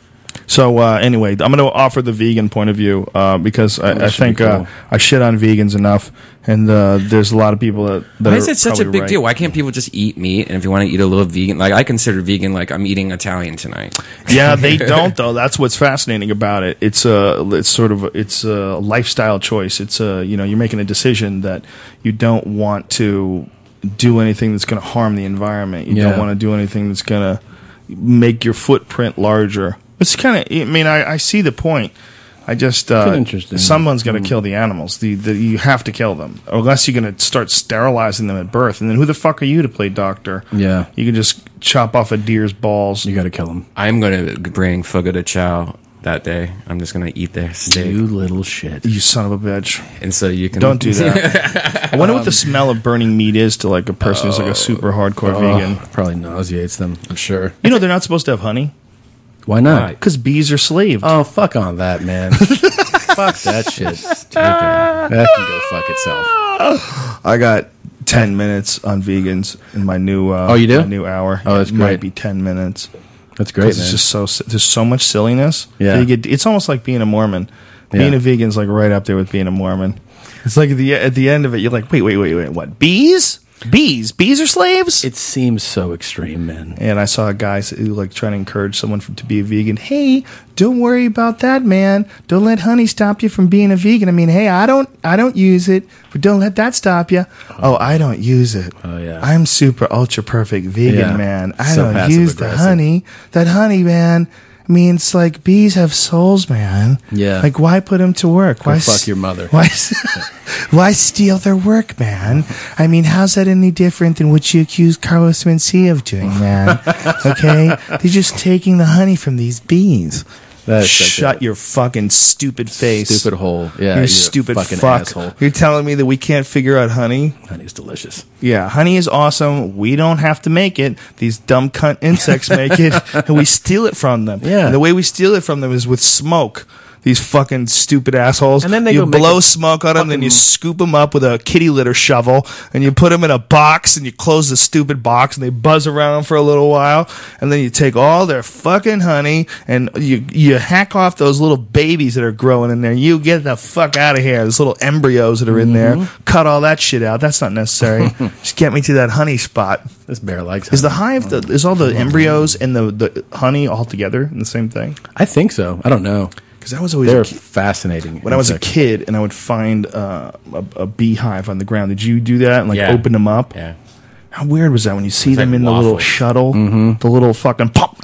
[SPEAKER 2] So uh, anyway, I'm going to offer the vegan point of view uh, because I,
[SPEAKER 1] that
[SPEAKER 2] I
[SPEAKER 1] should
[SPEAKER 2] think
[SPEAKER 1] be cool.
[SPEAKER 2] uh, I shit on vegans enough, and uh, there's a lot of people that. that
[SPEAKER 3] Why
[SPEAKER 2] are
[SPEAKER 3] is it such a
[SPEAKER 2] probably
[SPEAKER 3] big
[SPEAKER 2] right.
[SPEAKER 3] deal? Why can't people just eat meat? And if you want to eat a little vegan, like I consider vegan, like I'm eating Italian tonight.
[SPEAKER 2] Yeah, they don't though. That's what's fascinating about it. It's a, it's sort of, a, it's a lifestyle choice. It's a, you know, you're making a decision that you don't want to do anything that's going to harm the environment. You
[SPEAKER 1] Yeah.
[SPEAKER 2] don't want to do anything that's going to make your footprint larger. It's kind of, I mean, I, I see the point. I just, uh,
[SPEAKER 1] It's interesting.
[SPEAKER 2] someone's going to kill the animals. The, the you have to kill them, or unless you're going to start sterilizing them at birth. And then who the fuck are you to play doctor?
[SPEAKER 1] Yeah.
[SPEAKER 2] You can just chop off a deer's balls.
[SPEAKER 1] You got to kill them.
[SPEAKER 3] I'm going to bring Fuga to Chow that day. I'm just going to eat their steak.
[SPEAKER 1] You little shit.
[SPEAKER 2] You son of a bitch.
[SPEAKER 3] And so you can...
[SPEAKER 2] Don't do that. I wonder what the smell of burning meat is to like a person who's like a super hardcore
[SPEAKER 1] Oh,
[SPEAKER 2] vegan.
[SPEAKER 1] probably nauseates them. I'm sure.
[SPEAKER 2] You know they're not supposed to have honey
[SPEAKER 1] Why not?
[SPEAKER 3] Why?
[SPEAKER 2] because bees are slaved.
[SPEAKER 1] Oh, fuck on that, man. Fuck that shit. Stupid. That can go fuck itself.
[SPEAKER 2] I got ten minutes on vegans in my new. Uh,
[SPEAKER 1] Oh, you do?
[SPEAKER 2] My new hour.
[SPEAKER 1] Oh, that's
[SPEAKER 2] it might
[SPEAKER 1] great.
[SPEAKER 2] be ten minutes.
[SPEAKER 1] That's great,
[SPEAKER 2] 'Cause
[SPEAKER 1] man.
[SPEAKER 2] It's just so si- there's so much silliness.
[SPEAKER 1] Yeah.
[SPEAKER 2] You get, it's almost like being a Mormon. Being
[SPEAKER 1] Yeah.
[SPEAKER 2] a vegan's like right up there with being a Mormon. It's like at the at the end of it, you're like, wait, wait, wait, wait, what? Bees? Bees? Bees are slaves?
[SPEAKER 1] It seems so extreme, man.
[SPEAKER 2] And I saw a guy who like trying to encourage someone from, to be a vegan. Hey, don't worry about that, man. Don't let honey stop you from being a vegan. I mean, hey, I don't, I don't use it, but don't let that stop you. Oh, I don't use it.
[SPEAKER 1] Oh, yeah.
[SPEAKER 2] I'm super ultra perfect vegan,
[SPEAKER 1] Yeah.
[SPEAKER 2] man. I
[SPEAKER 1] So
[SPEAKER 2] don't
[SPEAKER 1] passive
[SPEAKER 2] use the
[SPEAKER 1] aggressive.
[SPEAKER 2] honey. That honey, man. I mean, it's like bees have souls, man.
[SPEAKER 1] Yeah.
[SPEAKER 2] Like, why put them to work?
[SPEAKER 1] Go
[SPEAKER 2] why
[SPEAKER 1] fuck
[SPEAKER 2] s-
[SPEAKER 1] your mother.
[SPEAKER 2] Why? s- Why steal their work, man? I mean, how's that any different than what you accused Carlos Mencia of doing, man? Okay, they're just taking the honey from these bees.
[SPEAKER 1] That is such
[SPEAKER 2] Shut
[SPEAKER 1] a
[SPEAKER 2] your fucking stupid face,
[SPEAKER 1] stupid hole. Yeah,
[SPEAKER 2] You
[SPEAKER 1] you're
[SPEAKER 2] stupid
[SPEAKER 1] a fucking
[SPEAKER 2] fuck.
[SPEAKER 1] asshole.
[SPEAKER 2] You're telling me that we can't figure out honey?
[SPEAKER 1] Honey's delicious.
[SPEAKER 2] Yeah, honey is awesome. We don't have to make it. These dumb cunt insects make it, and we steal it from them.
[SPEAKER 1] Yeah.
[SPEAKER 2] And the way we steal it from them is with smoke. These fucking stupid assholes.
[SPEAKER 1] And then they
[SPEAKER 2] you
[SPEAKER 1] go make
[SPEAKER 2] blow
[SPEAKER 1] a
[SPEAKER 2] smoke on them, then you
[SPEAKER 1] fucking-
[SPEAKER 2] scoop them up with a kitty litter shovel, and you put them in a box, and you close the stupid box, and they buzz around for a little while, and then you take all their fucking honey, and you you hack off those little babies that are growing in there. You get the fuck out of here. Those little embryos that are in there.
[SPEAKER 1] Mm-hmm.
[SPEAKER 2] Cut all that shit out. That's not necessary. Just get me to that honey spot.
[SPEAKER 1] This bear likes
[SPEAKER 2] Is the
[SPEAKER 1] honey.
[SPEAKER 2] hive, the, is all the embryos and the, the honey all together in the same thing?
[SPEAKER 1] I think so. I don't know.
[SPEAKER 2] Because I was always
[SPEAKER 1] They're
[SPEAKER 2] a kid.
[SPEAKER 1] fascinating.
[SPEAKER 2] When I was a
[SPEAKER 1] insects.
[SPEAKER 2] kid and I would find uh, a, a beehive on the ground, did you do that and like
[SPEAKER 3] Yeah.
[SPEAKER 2] open them up?
[SPEAKER 3] Yeah.
[SPEAKER 2] How weird was that when you see them
[SPEAKER 3] like
[SPEAKER 2] in the little
[SPEAKER 3] waffles.
[SPEAKER 2] shuttle, the little fucking pop?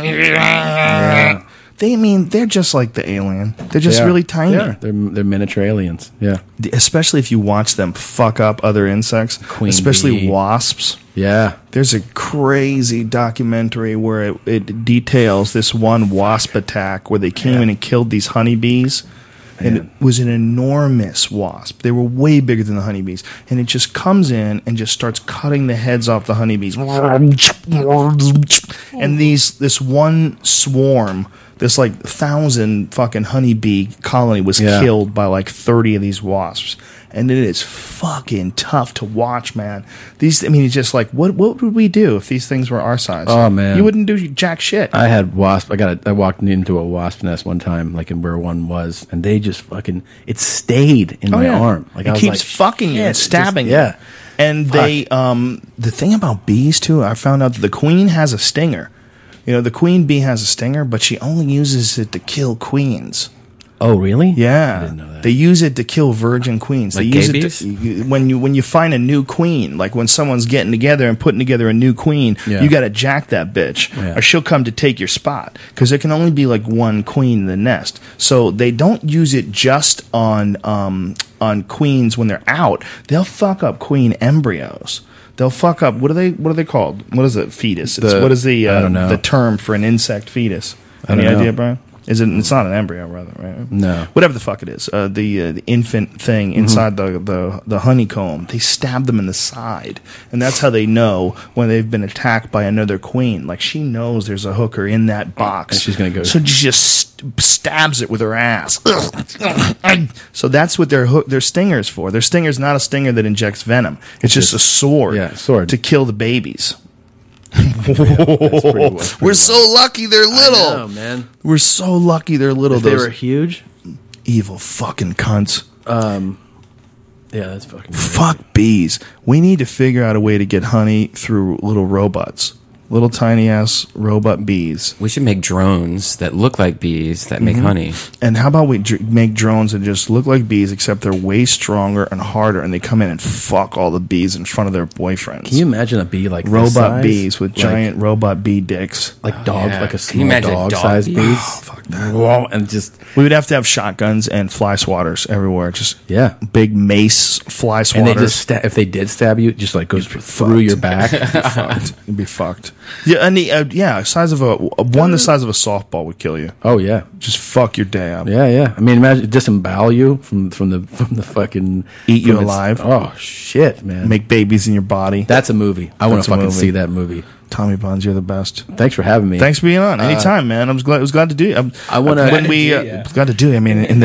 [SPEAKER 2] They I mean they're just like the alien. They're just
[SPEAKER 1] They are.
[SPEAKER 2] really tiny.
[SPEAKER 1] They are. They're, they're miniature aliens. Yeah.
[SPEAKER 2] Especially if you watch them fuck up other insects,
[SPEAKER 1] Queen
[SPEAKER 2] especially
[SPEAKER 1] bee.
[SPEAKER 2] wasps.
[SPEAKER 1] Yeah.
[SPEAKER 2] There's a crazy documentary where it, it details this one wasp attack where they came
[SPEAKER 1] Yeah.
[SPEAKER 2] in and killed these honeybees. And it
[SPEAKER 1] Man.
[SPEAKER 2] was an enormous wasp. They were way bigger than the honeybees. And it just comes in and just starts cutting the heads off the honeybees. And these this one swarm, this like thousand fucking honeybee colony was
[SPEAKER 1] Yeah.
[SPEAKER 2] killed by like thirty of these wasps. And it is fucking tough to watch, man. These, I mean, it's just like, what what would we do if these things were our size?
[SPEAKER 1] Oh, man.
[SPEAKER 2] You wouldn't do jack shit.
[SPEAKER 1] I had wasp. I got. A, I walked into a wasp nest one time, like in where one was, and they just fucking. It stayed in my arm. Like I
[SPEAKER 2] it
[SPEAKER 1] was
[SPEAKER 2] keeps
[SPEAKER 1] like,
[SPEAKER 2] fucking you
[SPEAKER 1] shit,
[SPEAKER 2] and
[SPEAKER 1] it just-
[SPEAKER 2] stabbing you.
[SPEAKER 1] yeah.
[SPEAKER 2] And
[SPEAKER 1] Fuck.
[SPEAKER 2] they, um, the thing about bees too, I found out that the queen has a stinger. You know, the queen bee has a stinger, but she only uses it to kill queens.
[SPEAKER 1] Oh, really?
[SPEAKER 2] Yeah,
[SPEAKER 1] I didn't know that.
[SPEAKER 2] They use it to kill virgin queens.
[SPEAKER 3] Like
[SPEAKER 2] they use
[SPEAKER 3] gay
[SPEAKER 2] it to, you- when you when you find a new queen, like when someone's getting together and putting together a new queen,
[SPEAKER 1] Yeah.
[SPEAKER 2] you got to jack that bitch,
[SPEAKER 1] Yeah.
[SPEAKER 2] or she'll come to take your spot because there can only be like one queen in the nest. So they don't use it just on um, on queens when they're out. They'll fuck up queen embryos. They'll fuck up. What are they? What are they called? What is it? Fetus. It's,
[SPEAKER 1] The-
[SPEAKER 2] what is the
[SPEAKER 1] I
[SPEAKER 2] uh,
[SPEAKER 1] don't know.
[SPEAKER 2] the term for an insect fetus?
[SPEAKER 1] I
[SPEAKER 2] Any
[SPEAKER 1] don't know.
[SPEAKER 2] idea, Brian? Is it? It's not an embryo, rather, right?
[SPEAKER 1] No.
[SPEAKER 2] Whatever the fuck it is, uh, the uh, the infant thing inside the, the the honeycomb. They stab them in the side, and that's how they know when they've been attacked by another queen. Like she knows there's a hooker in that box,
[SPEAKER 1] And she's gonna go-
[SPEAKER 2] So she just st- stabs it with her ass. So that's what their hook, their stinger's for. Their stinger's not a stinger that injects venom. It's just a sword,
[SPEAKER 1] yeah, sword.
[SPEAKER 2] to kill the babies.
[SPEAKER 1] That's pretty- that's pretty
[SPEAKER 2] We're so lucky they're little.
[SPEAKER 1] Oh man.
[SPEAKER 2] We're so lucky they're little.
[SPEAKER 1] If they
[SPEAKER 2] those
[SPEAKER 1] were huge,
[SPEAKER 2] evil fucking cunts.
[SPEAKER 1] yeah, that's fucking.
[SPEAKER 2] Fuck bees. We need to figure out a way to get honey through little robots. Little tiny ass robot bees.
[SPEAKER 3] We should make drones that look like bees that make honey.
[SPEAKER 2] And how about we dr- make drones that just look like bees, except they're way stronger and harder, and they come in and fuck all the bees in front of their boyfriends.
[SPEAKER 1] Can you imagine a bee like this
[SPEAKER 2] robot
[SPEAKER 1] size?
[SPEAKER 2] bees with
[SPEAKER 1] Like-
[SPEAKER 2] giant robot bee dicks.
[SPEAKER 1] like dogs,
[SPEAKER 3] yeah.
[SPEAKER 1] like a
[SPEAKER 3] Can you
[SPEAKER 1] small
[SPEAKER 3] imagine a
[SPEAKER 1] dog
[SPEAKER 3] dog
[SPEAKER 1] sized
[SPEAKER 3] bee?
[SPEAKER 1] bees.
[SPEAKER 2] Oh, fuck that.
[SPEAKER 1] Whoa, and just
[SPEAKER 2] We would have to have shotguns and fly swatters everywhere. Just
[SPEAKER 1] yeah.
[SPEAKER 2] big mace fly swatters.
[SPEAKER 1] And they just sta- if they did stab you, it just like goes through your back.
[SPEAKER 2] fucked. You'd be fucked. Yeah, and the, uh, yeah, size of a one the size of a softball would kill you.
[SPEAKER 1] Oh yeah,
[SPEAKER 2] Just fuck your day up.
[SPEAKER 1] yeah, yeah. I mean, imagine disembowel you from from the from the fucking
[SPEAKER 2] Eat you
[SPEAKER 1] from its-
[SPEAKER 2] alive.
[SPEAKER 1] Oh shit, man.
[SPEAKER 2] Make babies in your body.
[SPEAKER 1] That's a movie. I want
[SPEAKER 2] That's
[SPEAKER 1] to
[SPEAKER 2] a
[SPEAKER 1] fucking
[SPEAKER 2] movie.
[SPEAKER 1] see that movie.
[SPEAKER 2] Tommy Bonds, you're the best.
[SPEAKER 1] Thanks for having me.
[SPEAKER 2] Thanks for being on. Anytime, man. I was glad. I was glad to do. It. I'm-
[SPEAKER 1] I wanna-
[SPEAKER 2] when
[SPEAKER 1] Glad to
[SPEAKER 2] we
[SPEAKER 3] do,
[SPEAKER 2] uh,
[SPEAKER 3] yeah.
[SPEAKER 2] glad to do. It. I mean, in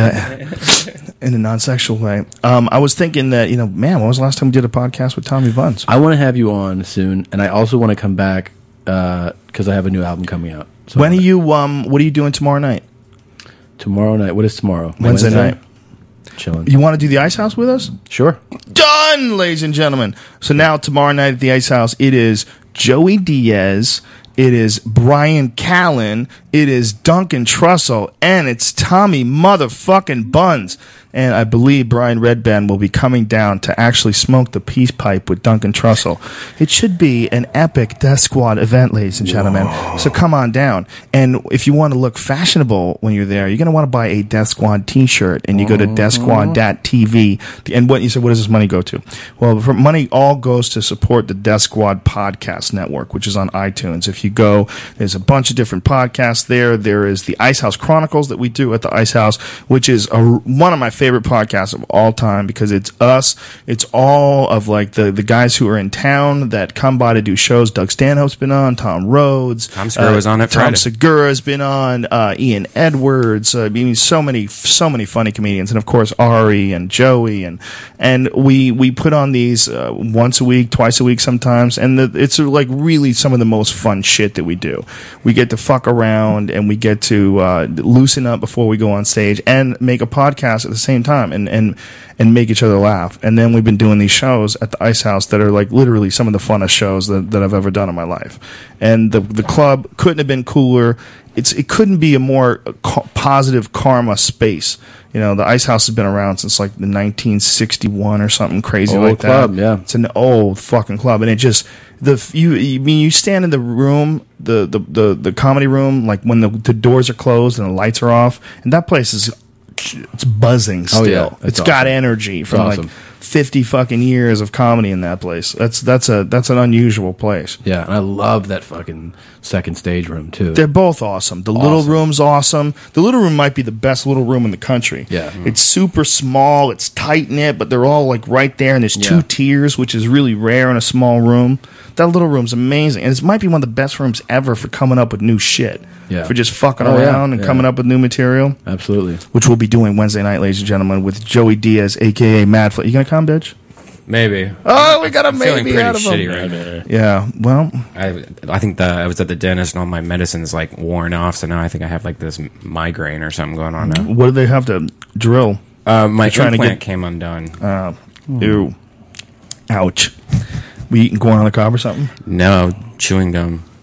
[SPEAKER 2] the in a non-sexual way. Um, I was thinking that you know, man, when was the last time we did a podcast with Tommy Bonds?
[SPEAKER 1] I want to have you on soon, and I also want to come back because I have a new album coming out. So
[SPEAKER 2] When are you? Um, what are you doing tomorrow night?
[SPEAKER 1] Tomorrow night. What is tomorrow?
[SPEAKER 2] Wednesday night.
[SPEAKER 1] Chilling.
[SPEAKER 2] You want to do the Ice House with us?
[SPEAKER 1] Sure.
[SPEAKER 2] Done, ladies and gentlemen. So now tomorrow night at the Ice House, it is Joey Diaz, it is Brian Callen, it is Duncan Trussell, and it's Tommy motherfucking Buns. And I believe Brian Redband will be coming down to actually smoke the peace pipe with Duncan Trussell. It should be an epic Death Squad event, ladies and gentlemen. So come on down. And if you want to look fashionable when you're there, you're going to want to buy a Death Squad t-shirt. And you go to death squad dot t v. And what you said, what does this money go to? Well, for money all goes to support the Death Squad podcast network, which is on iTunes. If you go, there's a bunch of different podcasts there. There is the Ice House Chronicles that we do at the Ice House, which is a, one of my favorite podcasts of all time because it's us. It's all of like the, the guys who are in town that come by to do shows. Doug Stanhope's been on, Tom Rhodes.
[SPEAKER 3] Tom Segura was on it
[SPEAKER 2] Tom
[SPEAKER 3] Friday.
[SPEAKER 2] Segura's been on, uh, Ian Edwards. Uh, I mean, so many, so many funny comedians. And of course, Ari and Joey. And, and we, we put on these, uh, once a week, twice a week sometimes. And the, it's uh, like really some of the most fun shit that we do. We get to fuck around and we get to, uh, loosen up before we go on stage and make a podcast at the same time and, and, and make each other laugh. And then we've been doing these shows at the Ice House that are like literally some of the funnest shows that, that I've ever done in my life. And the, the club couldn't have been cooler. It's, it couldn't be a more ca- positive karma space. You know, the Ice House has been around since like the nineteen sixty-one or something crazy
[SPEAKER 1] Old
[SPEAKER 2] like
[SPEAKER 1] club,
[SPEAKER 2] that.
[SPEAKER 1] yeah.
[SPEAKER 2] It's an old fucking club. And it just, the, you, you I mean, you stand in the room, the, the, the, the comedy room, like when the, the doors are closed and the lights are off, and that place is, it's buzzing still.
[SPEAKER 1] Oh, yeah.
[SPEAKER 2] It's
[SPEAKER 1] It's
[SPEAKER 2] got
[SPEAKER 1] awesome.
[SPEAKER 2] energy from
[SPEAKER 1] awesome.
[SPEAKER 2] like fifty fucking years of comedy in that place. That's that's a that's an unusual place.
[SPEAKER 1] Yeah, and I love that fucking second stage room too.
[SPEAKER 2] They're both awesome. The little
[SPEAKER 1] Awesome.
[SPEAKER 2] room's awesome. The little room might be the best little room in the country.
[SPEAKER 1] Yeah.
[SPEAKER 2] It's super small, it's tight knit, but they're all like right there and there's two
[SPEAKER 1] Yeah.
[SPEAKER 2] tiers, which is really rare in a small room. That little room's amazing. And it might be one of the best rooms ever for coming up with new shit.
[SPEAKER 1] Yeah.
[SPEAKER 2] For just fucking
[SPEAKER 1] Oh, yeah.
[SPEAKER 2] around and
[SPEAKER 1] Yeah.
[SPEAKER 2] coming up with new material.
[SPEAKER 1] Absolutely.
[SPEAKER 2] Which we'll be doing Wednesday night, ladies and gentlemen, with Joey Diaz, aka Mad Fl- You gonna come, bitch?
[SPEAKER 3] Maybe.
[SPEAKER 2] Oh, we got a
[SPEAKER 3] I'm feeling
[SPEAKER 2] maybe
[SPEAKER 3] pretty
[SPEAKER 2] out of him.
[SPEAKER 3] shitty right now.
[SPEAKER 2] Yeah, well,
[SPEAKER 3] I I think the I was at the dentist and all my medicine's like worn off, so now I think I have like this migraine or something going on now.
[SPEAKER 2] what do they have to drill?
[SPEAKER 3] Uh, my
[SPEAKER 2] trying to
[SPEAKER 3] implant
[SPEAKER 2] get-
[SPEAKER 3] came undone.
[SPEAKER 2] Uh, Ew. Ouch. We eating corn on the cob or something?
[SPEAKER 3] No chewing gum.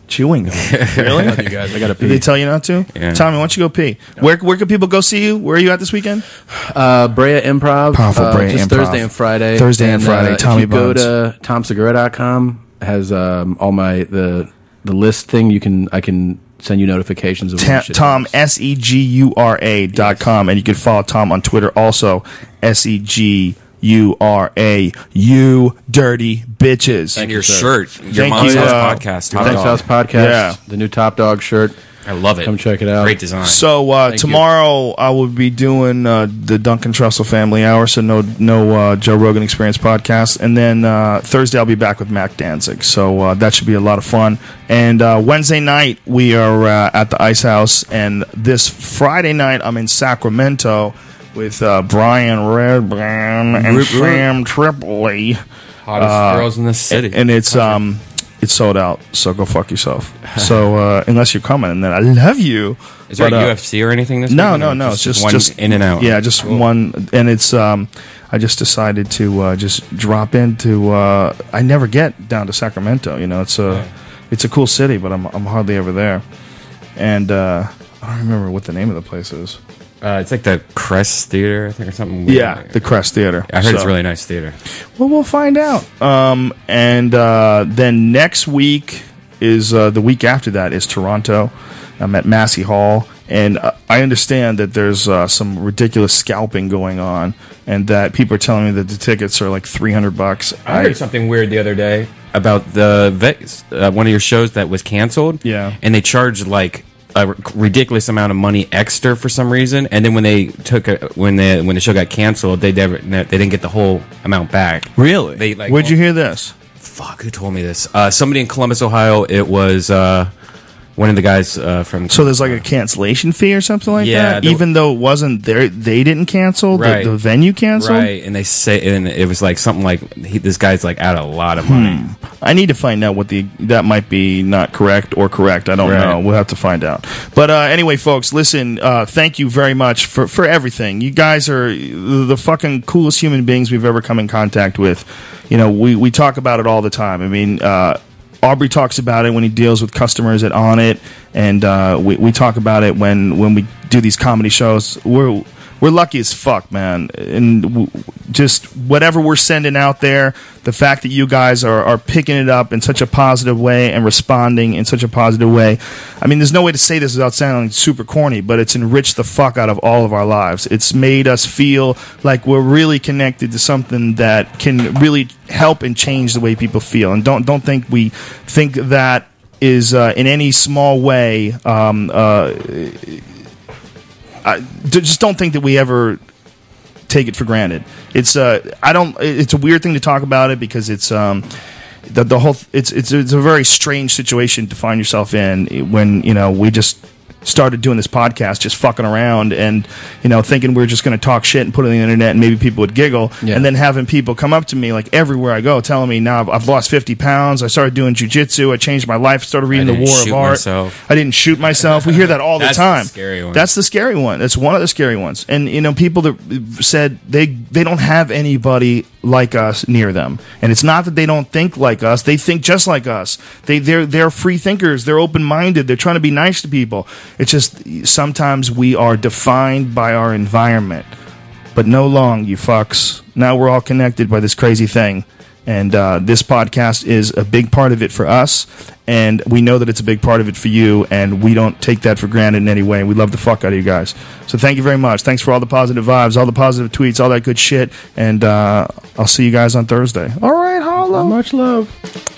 [SPEAKER 2] Chewing gum. Really?
[SPEAKER 1] Love you guys. I gotta pee.
[SPEAKER 2] Did they tell you not to?
[SPEAKER 3] Yeah.
[SPEAKER 2] Tommy, why don't you go pee? Where where can people go see you? Where are you at this weekend?
[SPEAKER 1] Uh, Brea Improv.
[SPEAKER 2] Powerful
[SPEAKER 1] uh,
[SPEAKER 2] Brea
[SPEAKER 1] just
[SPEAKER 2] Improv.
[SPEAKER 1] Thursday and Friday.
[SPEAKER 2] Thursday and Friday,
[SPEAKER 1] Uh,
[SPEAKER 2] Tommy
[SPEAKER 1] if you
[SPEAKER 2] Buns.
[SPEAKER 1] go to tom segura dot com, has um, all my the the list thing. You can I can send you notifications of when
[SPEAKER 2] Ta-
[SPEAKER 1] shit
[SPEAKER 2] Tom,
[SPEAKER 1] drops.
[SPEAKER 2] S E G U R A dot com. And you can follow Tom on Twitter also, S E G U R A. You dirty bitches.
[SPEAKER 3] And your
[SPEAKER 1] sir.
[SPEAKER 3] shirt, your
[SPEAKER 2] Thank
[SPEAKER 3] mom's
[SPEAKER 2] you,
[SPEAKER 3] house
[SPEAKER 2] uh,
[SPEAKER 3] podcast.
[SPEAKER 1] Your
[SPEAKER 3] Top
[SPEAKER 1] Thanks
[SPEAKER 3] Dog.
[SPEAKER 1] House podcast.
[SPEAKER 2] Yeah.
[SPEAKER 1] The new Top Dog shirt.
[SPEAKER 3] I love it.
[SPEAKER 1] Come check it out.
[SPEAKER 3] Great design.
[SPEAKER 2] So uh,
[SPEAKER 1] Thank
[SPEAKER 2] tomorrow I will be doing uh, the Duncan Trussell Family Hour, so no no uh, Joe Rogan Experience podcast, and then uh, Thursday I'll be back with Mac Danzig, so uh, that should be a lot of fun. And uh, Wednesday night we are uh, at the Ice House, and this Friday night I'm in Sacramento with uh, Brian Redbrand and
[SPEAKER 3] Rip, rip.
[SPEAKER 2] Sam Tripoli,
[SPEAKER 3] Hottest girls in the city.
[SPEAKER 2] and it's um it's sold out. So go fuck yourself. So uh, unless you're coming, and then I love you.
[SPEAKER 3] Is there
[SPEAKER 2] But,
[SPEAKER 3] a
[SPEAKER 2] uh,
[SPEAKER 3] U F C or anything this
[SPEAKER 2] No,
[SPEAKER 3] weekend,
[SPEAKER 2] no,
[SPEAKER 3] or
[SPEAKER 2] no. It's just
[SPEAKER 3] one
[SPEAKER 2] just
[SPEAKER 3] in and out.
[SPEAKER 2] Yeah, just
[SPEAKER 3] Cool.
[SPEAKER 2] one, and it's. Um, I just decided to uh, just drop into. Uh, I never get down to Sacramento. You know, it's a,
[SPEAKER 3] Yeah.
[SPEAKER 2] it's a cool city, but I'm I'm hardly ever there. And uh, I don't remember what the name of the place is.
[SPEAKER 3] Uh, it's like the Crest Theater, I think, or something.
[SPEAKER 2] Yeah, the Crest Theater.
[SPEAKER 3] I heard it's
[SPEAKER 2] So-
[SPEAKER 3] a really nice theater.
[SPEAKER 2] Well, we'll find out. Um, and uh, then next week is uh, the week after that is Toronto. I'm at Massey Hall, and uh, I understand that there's uh, some ridiculous scalping going on, and that people are telling me that the tickets are like three hundred bucks.
[SPEAKER 3] I heard something weird the other day about the Vegas, uh, one of your shows that was canceled.
[SPEAKER 2] Yeah.
[SPEAKER 3] and they charged like a r- ridiculous amount of money extra for some reason, and then when they took a, when the when the show got canceled, they never they didn't get the whole amount back.
[SPEAKER 2] Really?
[SPEAKER 3] They, like,
[SPEAKER 2] Where'd you hear this?
[SPEAKER 3] Fuck, who told me this? Uh, somebody in Columbus, Ohio. It was uh, one of the guys uh, from.
[SPEAKER 2] So there's like a cancellation fee or something like
[SPEAKER 3] Yeah,
[SPEAKER 2] that,
[SPEAKER 3] the-
[SPEAKER 2] even though it wasn't there. They didn't cancel. The-
[SPEAKER 3] Right.
[SPEAKER 2] The, venue canceled.
[SPEAKER 3] Right, and they say, and it was like something like he, this guy's like out a lot of money.
[SPEAKER 2] Hmm. I need to find out what the that might be not correct or correct. I don't
[SPEAKER 3] Right.
[SPEAKER 2] know. We'll have to find out. But uh, anyway, folks, listen. Uh, thank you very much for for everything. You guys are the fucking coolest human beings we've ever come in contact with. You know, we we talk about it all the time. I mean. Uh, Aubrey talks about it when he deals with customers at On It, and uh, we we talk about it when, when we do these comedy shows. We're we're lucky as fuck, man, and w- just whatever we're sending out there, the fact that you guys are, are picking it up in such a positive way and responding in such a positive way. I mean, there's no way to say this without sounding super corny, but it's enriched the fuck out of all of our lives. It's made us feel like we're really connected to something that can really help and change the way people feel. And don't don't think we think that is uh, in any small way. Um, uh, I, d- just don't think that we ever take it for granted. It's uh, I don't. It's a weird thing to talk about it because it's um, the the whole. It's it's it's a very strange situation to find yourself in when you know we just started doing this podcast, just fucking around and you know thinking we are just going to talk shit and put it on the internet and maybe people would giggle,
[SPEAKER 1] Yeah.
[SPEAKER 2] and then having people come up to me like everywhere I go telling me now I've, I've lost fifty pounds. I started doing jujitsu. I changed my life. Started reading
[SPEAKER 3] didn't
[SPEAKER 2] the War of
[SPEAKER 3] shoot
[SPEAKER 2] Art.
[SPEAKER 3] myself.
[SPEAKER 2] I didn't shoot myself. We hear that all the
[SPEAKER 3] That's the
[SPEAKER 2] time.
[SPEAKER 3] scary one.
[SPEAKER 2] That's the scary one. That's one of the scary ones. And you know, people that said they they don't have anybody like us near them. And it's not that they don't think like us. They think just like us. They they're they're free thinkers. They're open minded. They're trying to be nice to people. It's just sometimes we are defined by our environment. But no long, you fucks. Now we're all connected by this crazy thing. And uh, this podcast is a big part of it for us, and we know that it's a big part of it for you, and we don't take that for granted in any way. We love the fuck out of you guys. So thank you very much. Thanks for all the positive vibes, all the positive tweets, all that good shit, and uh, I'll see you guys on Thursday. All right, holla.
[SPEAKER 1] Much love.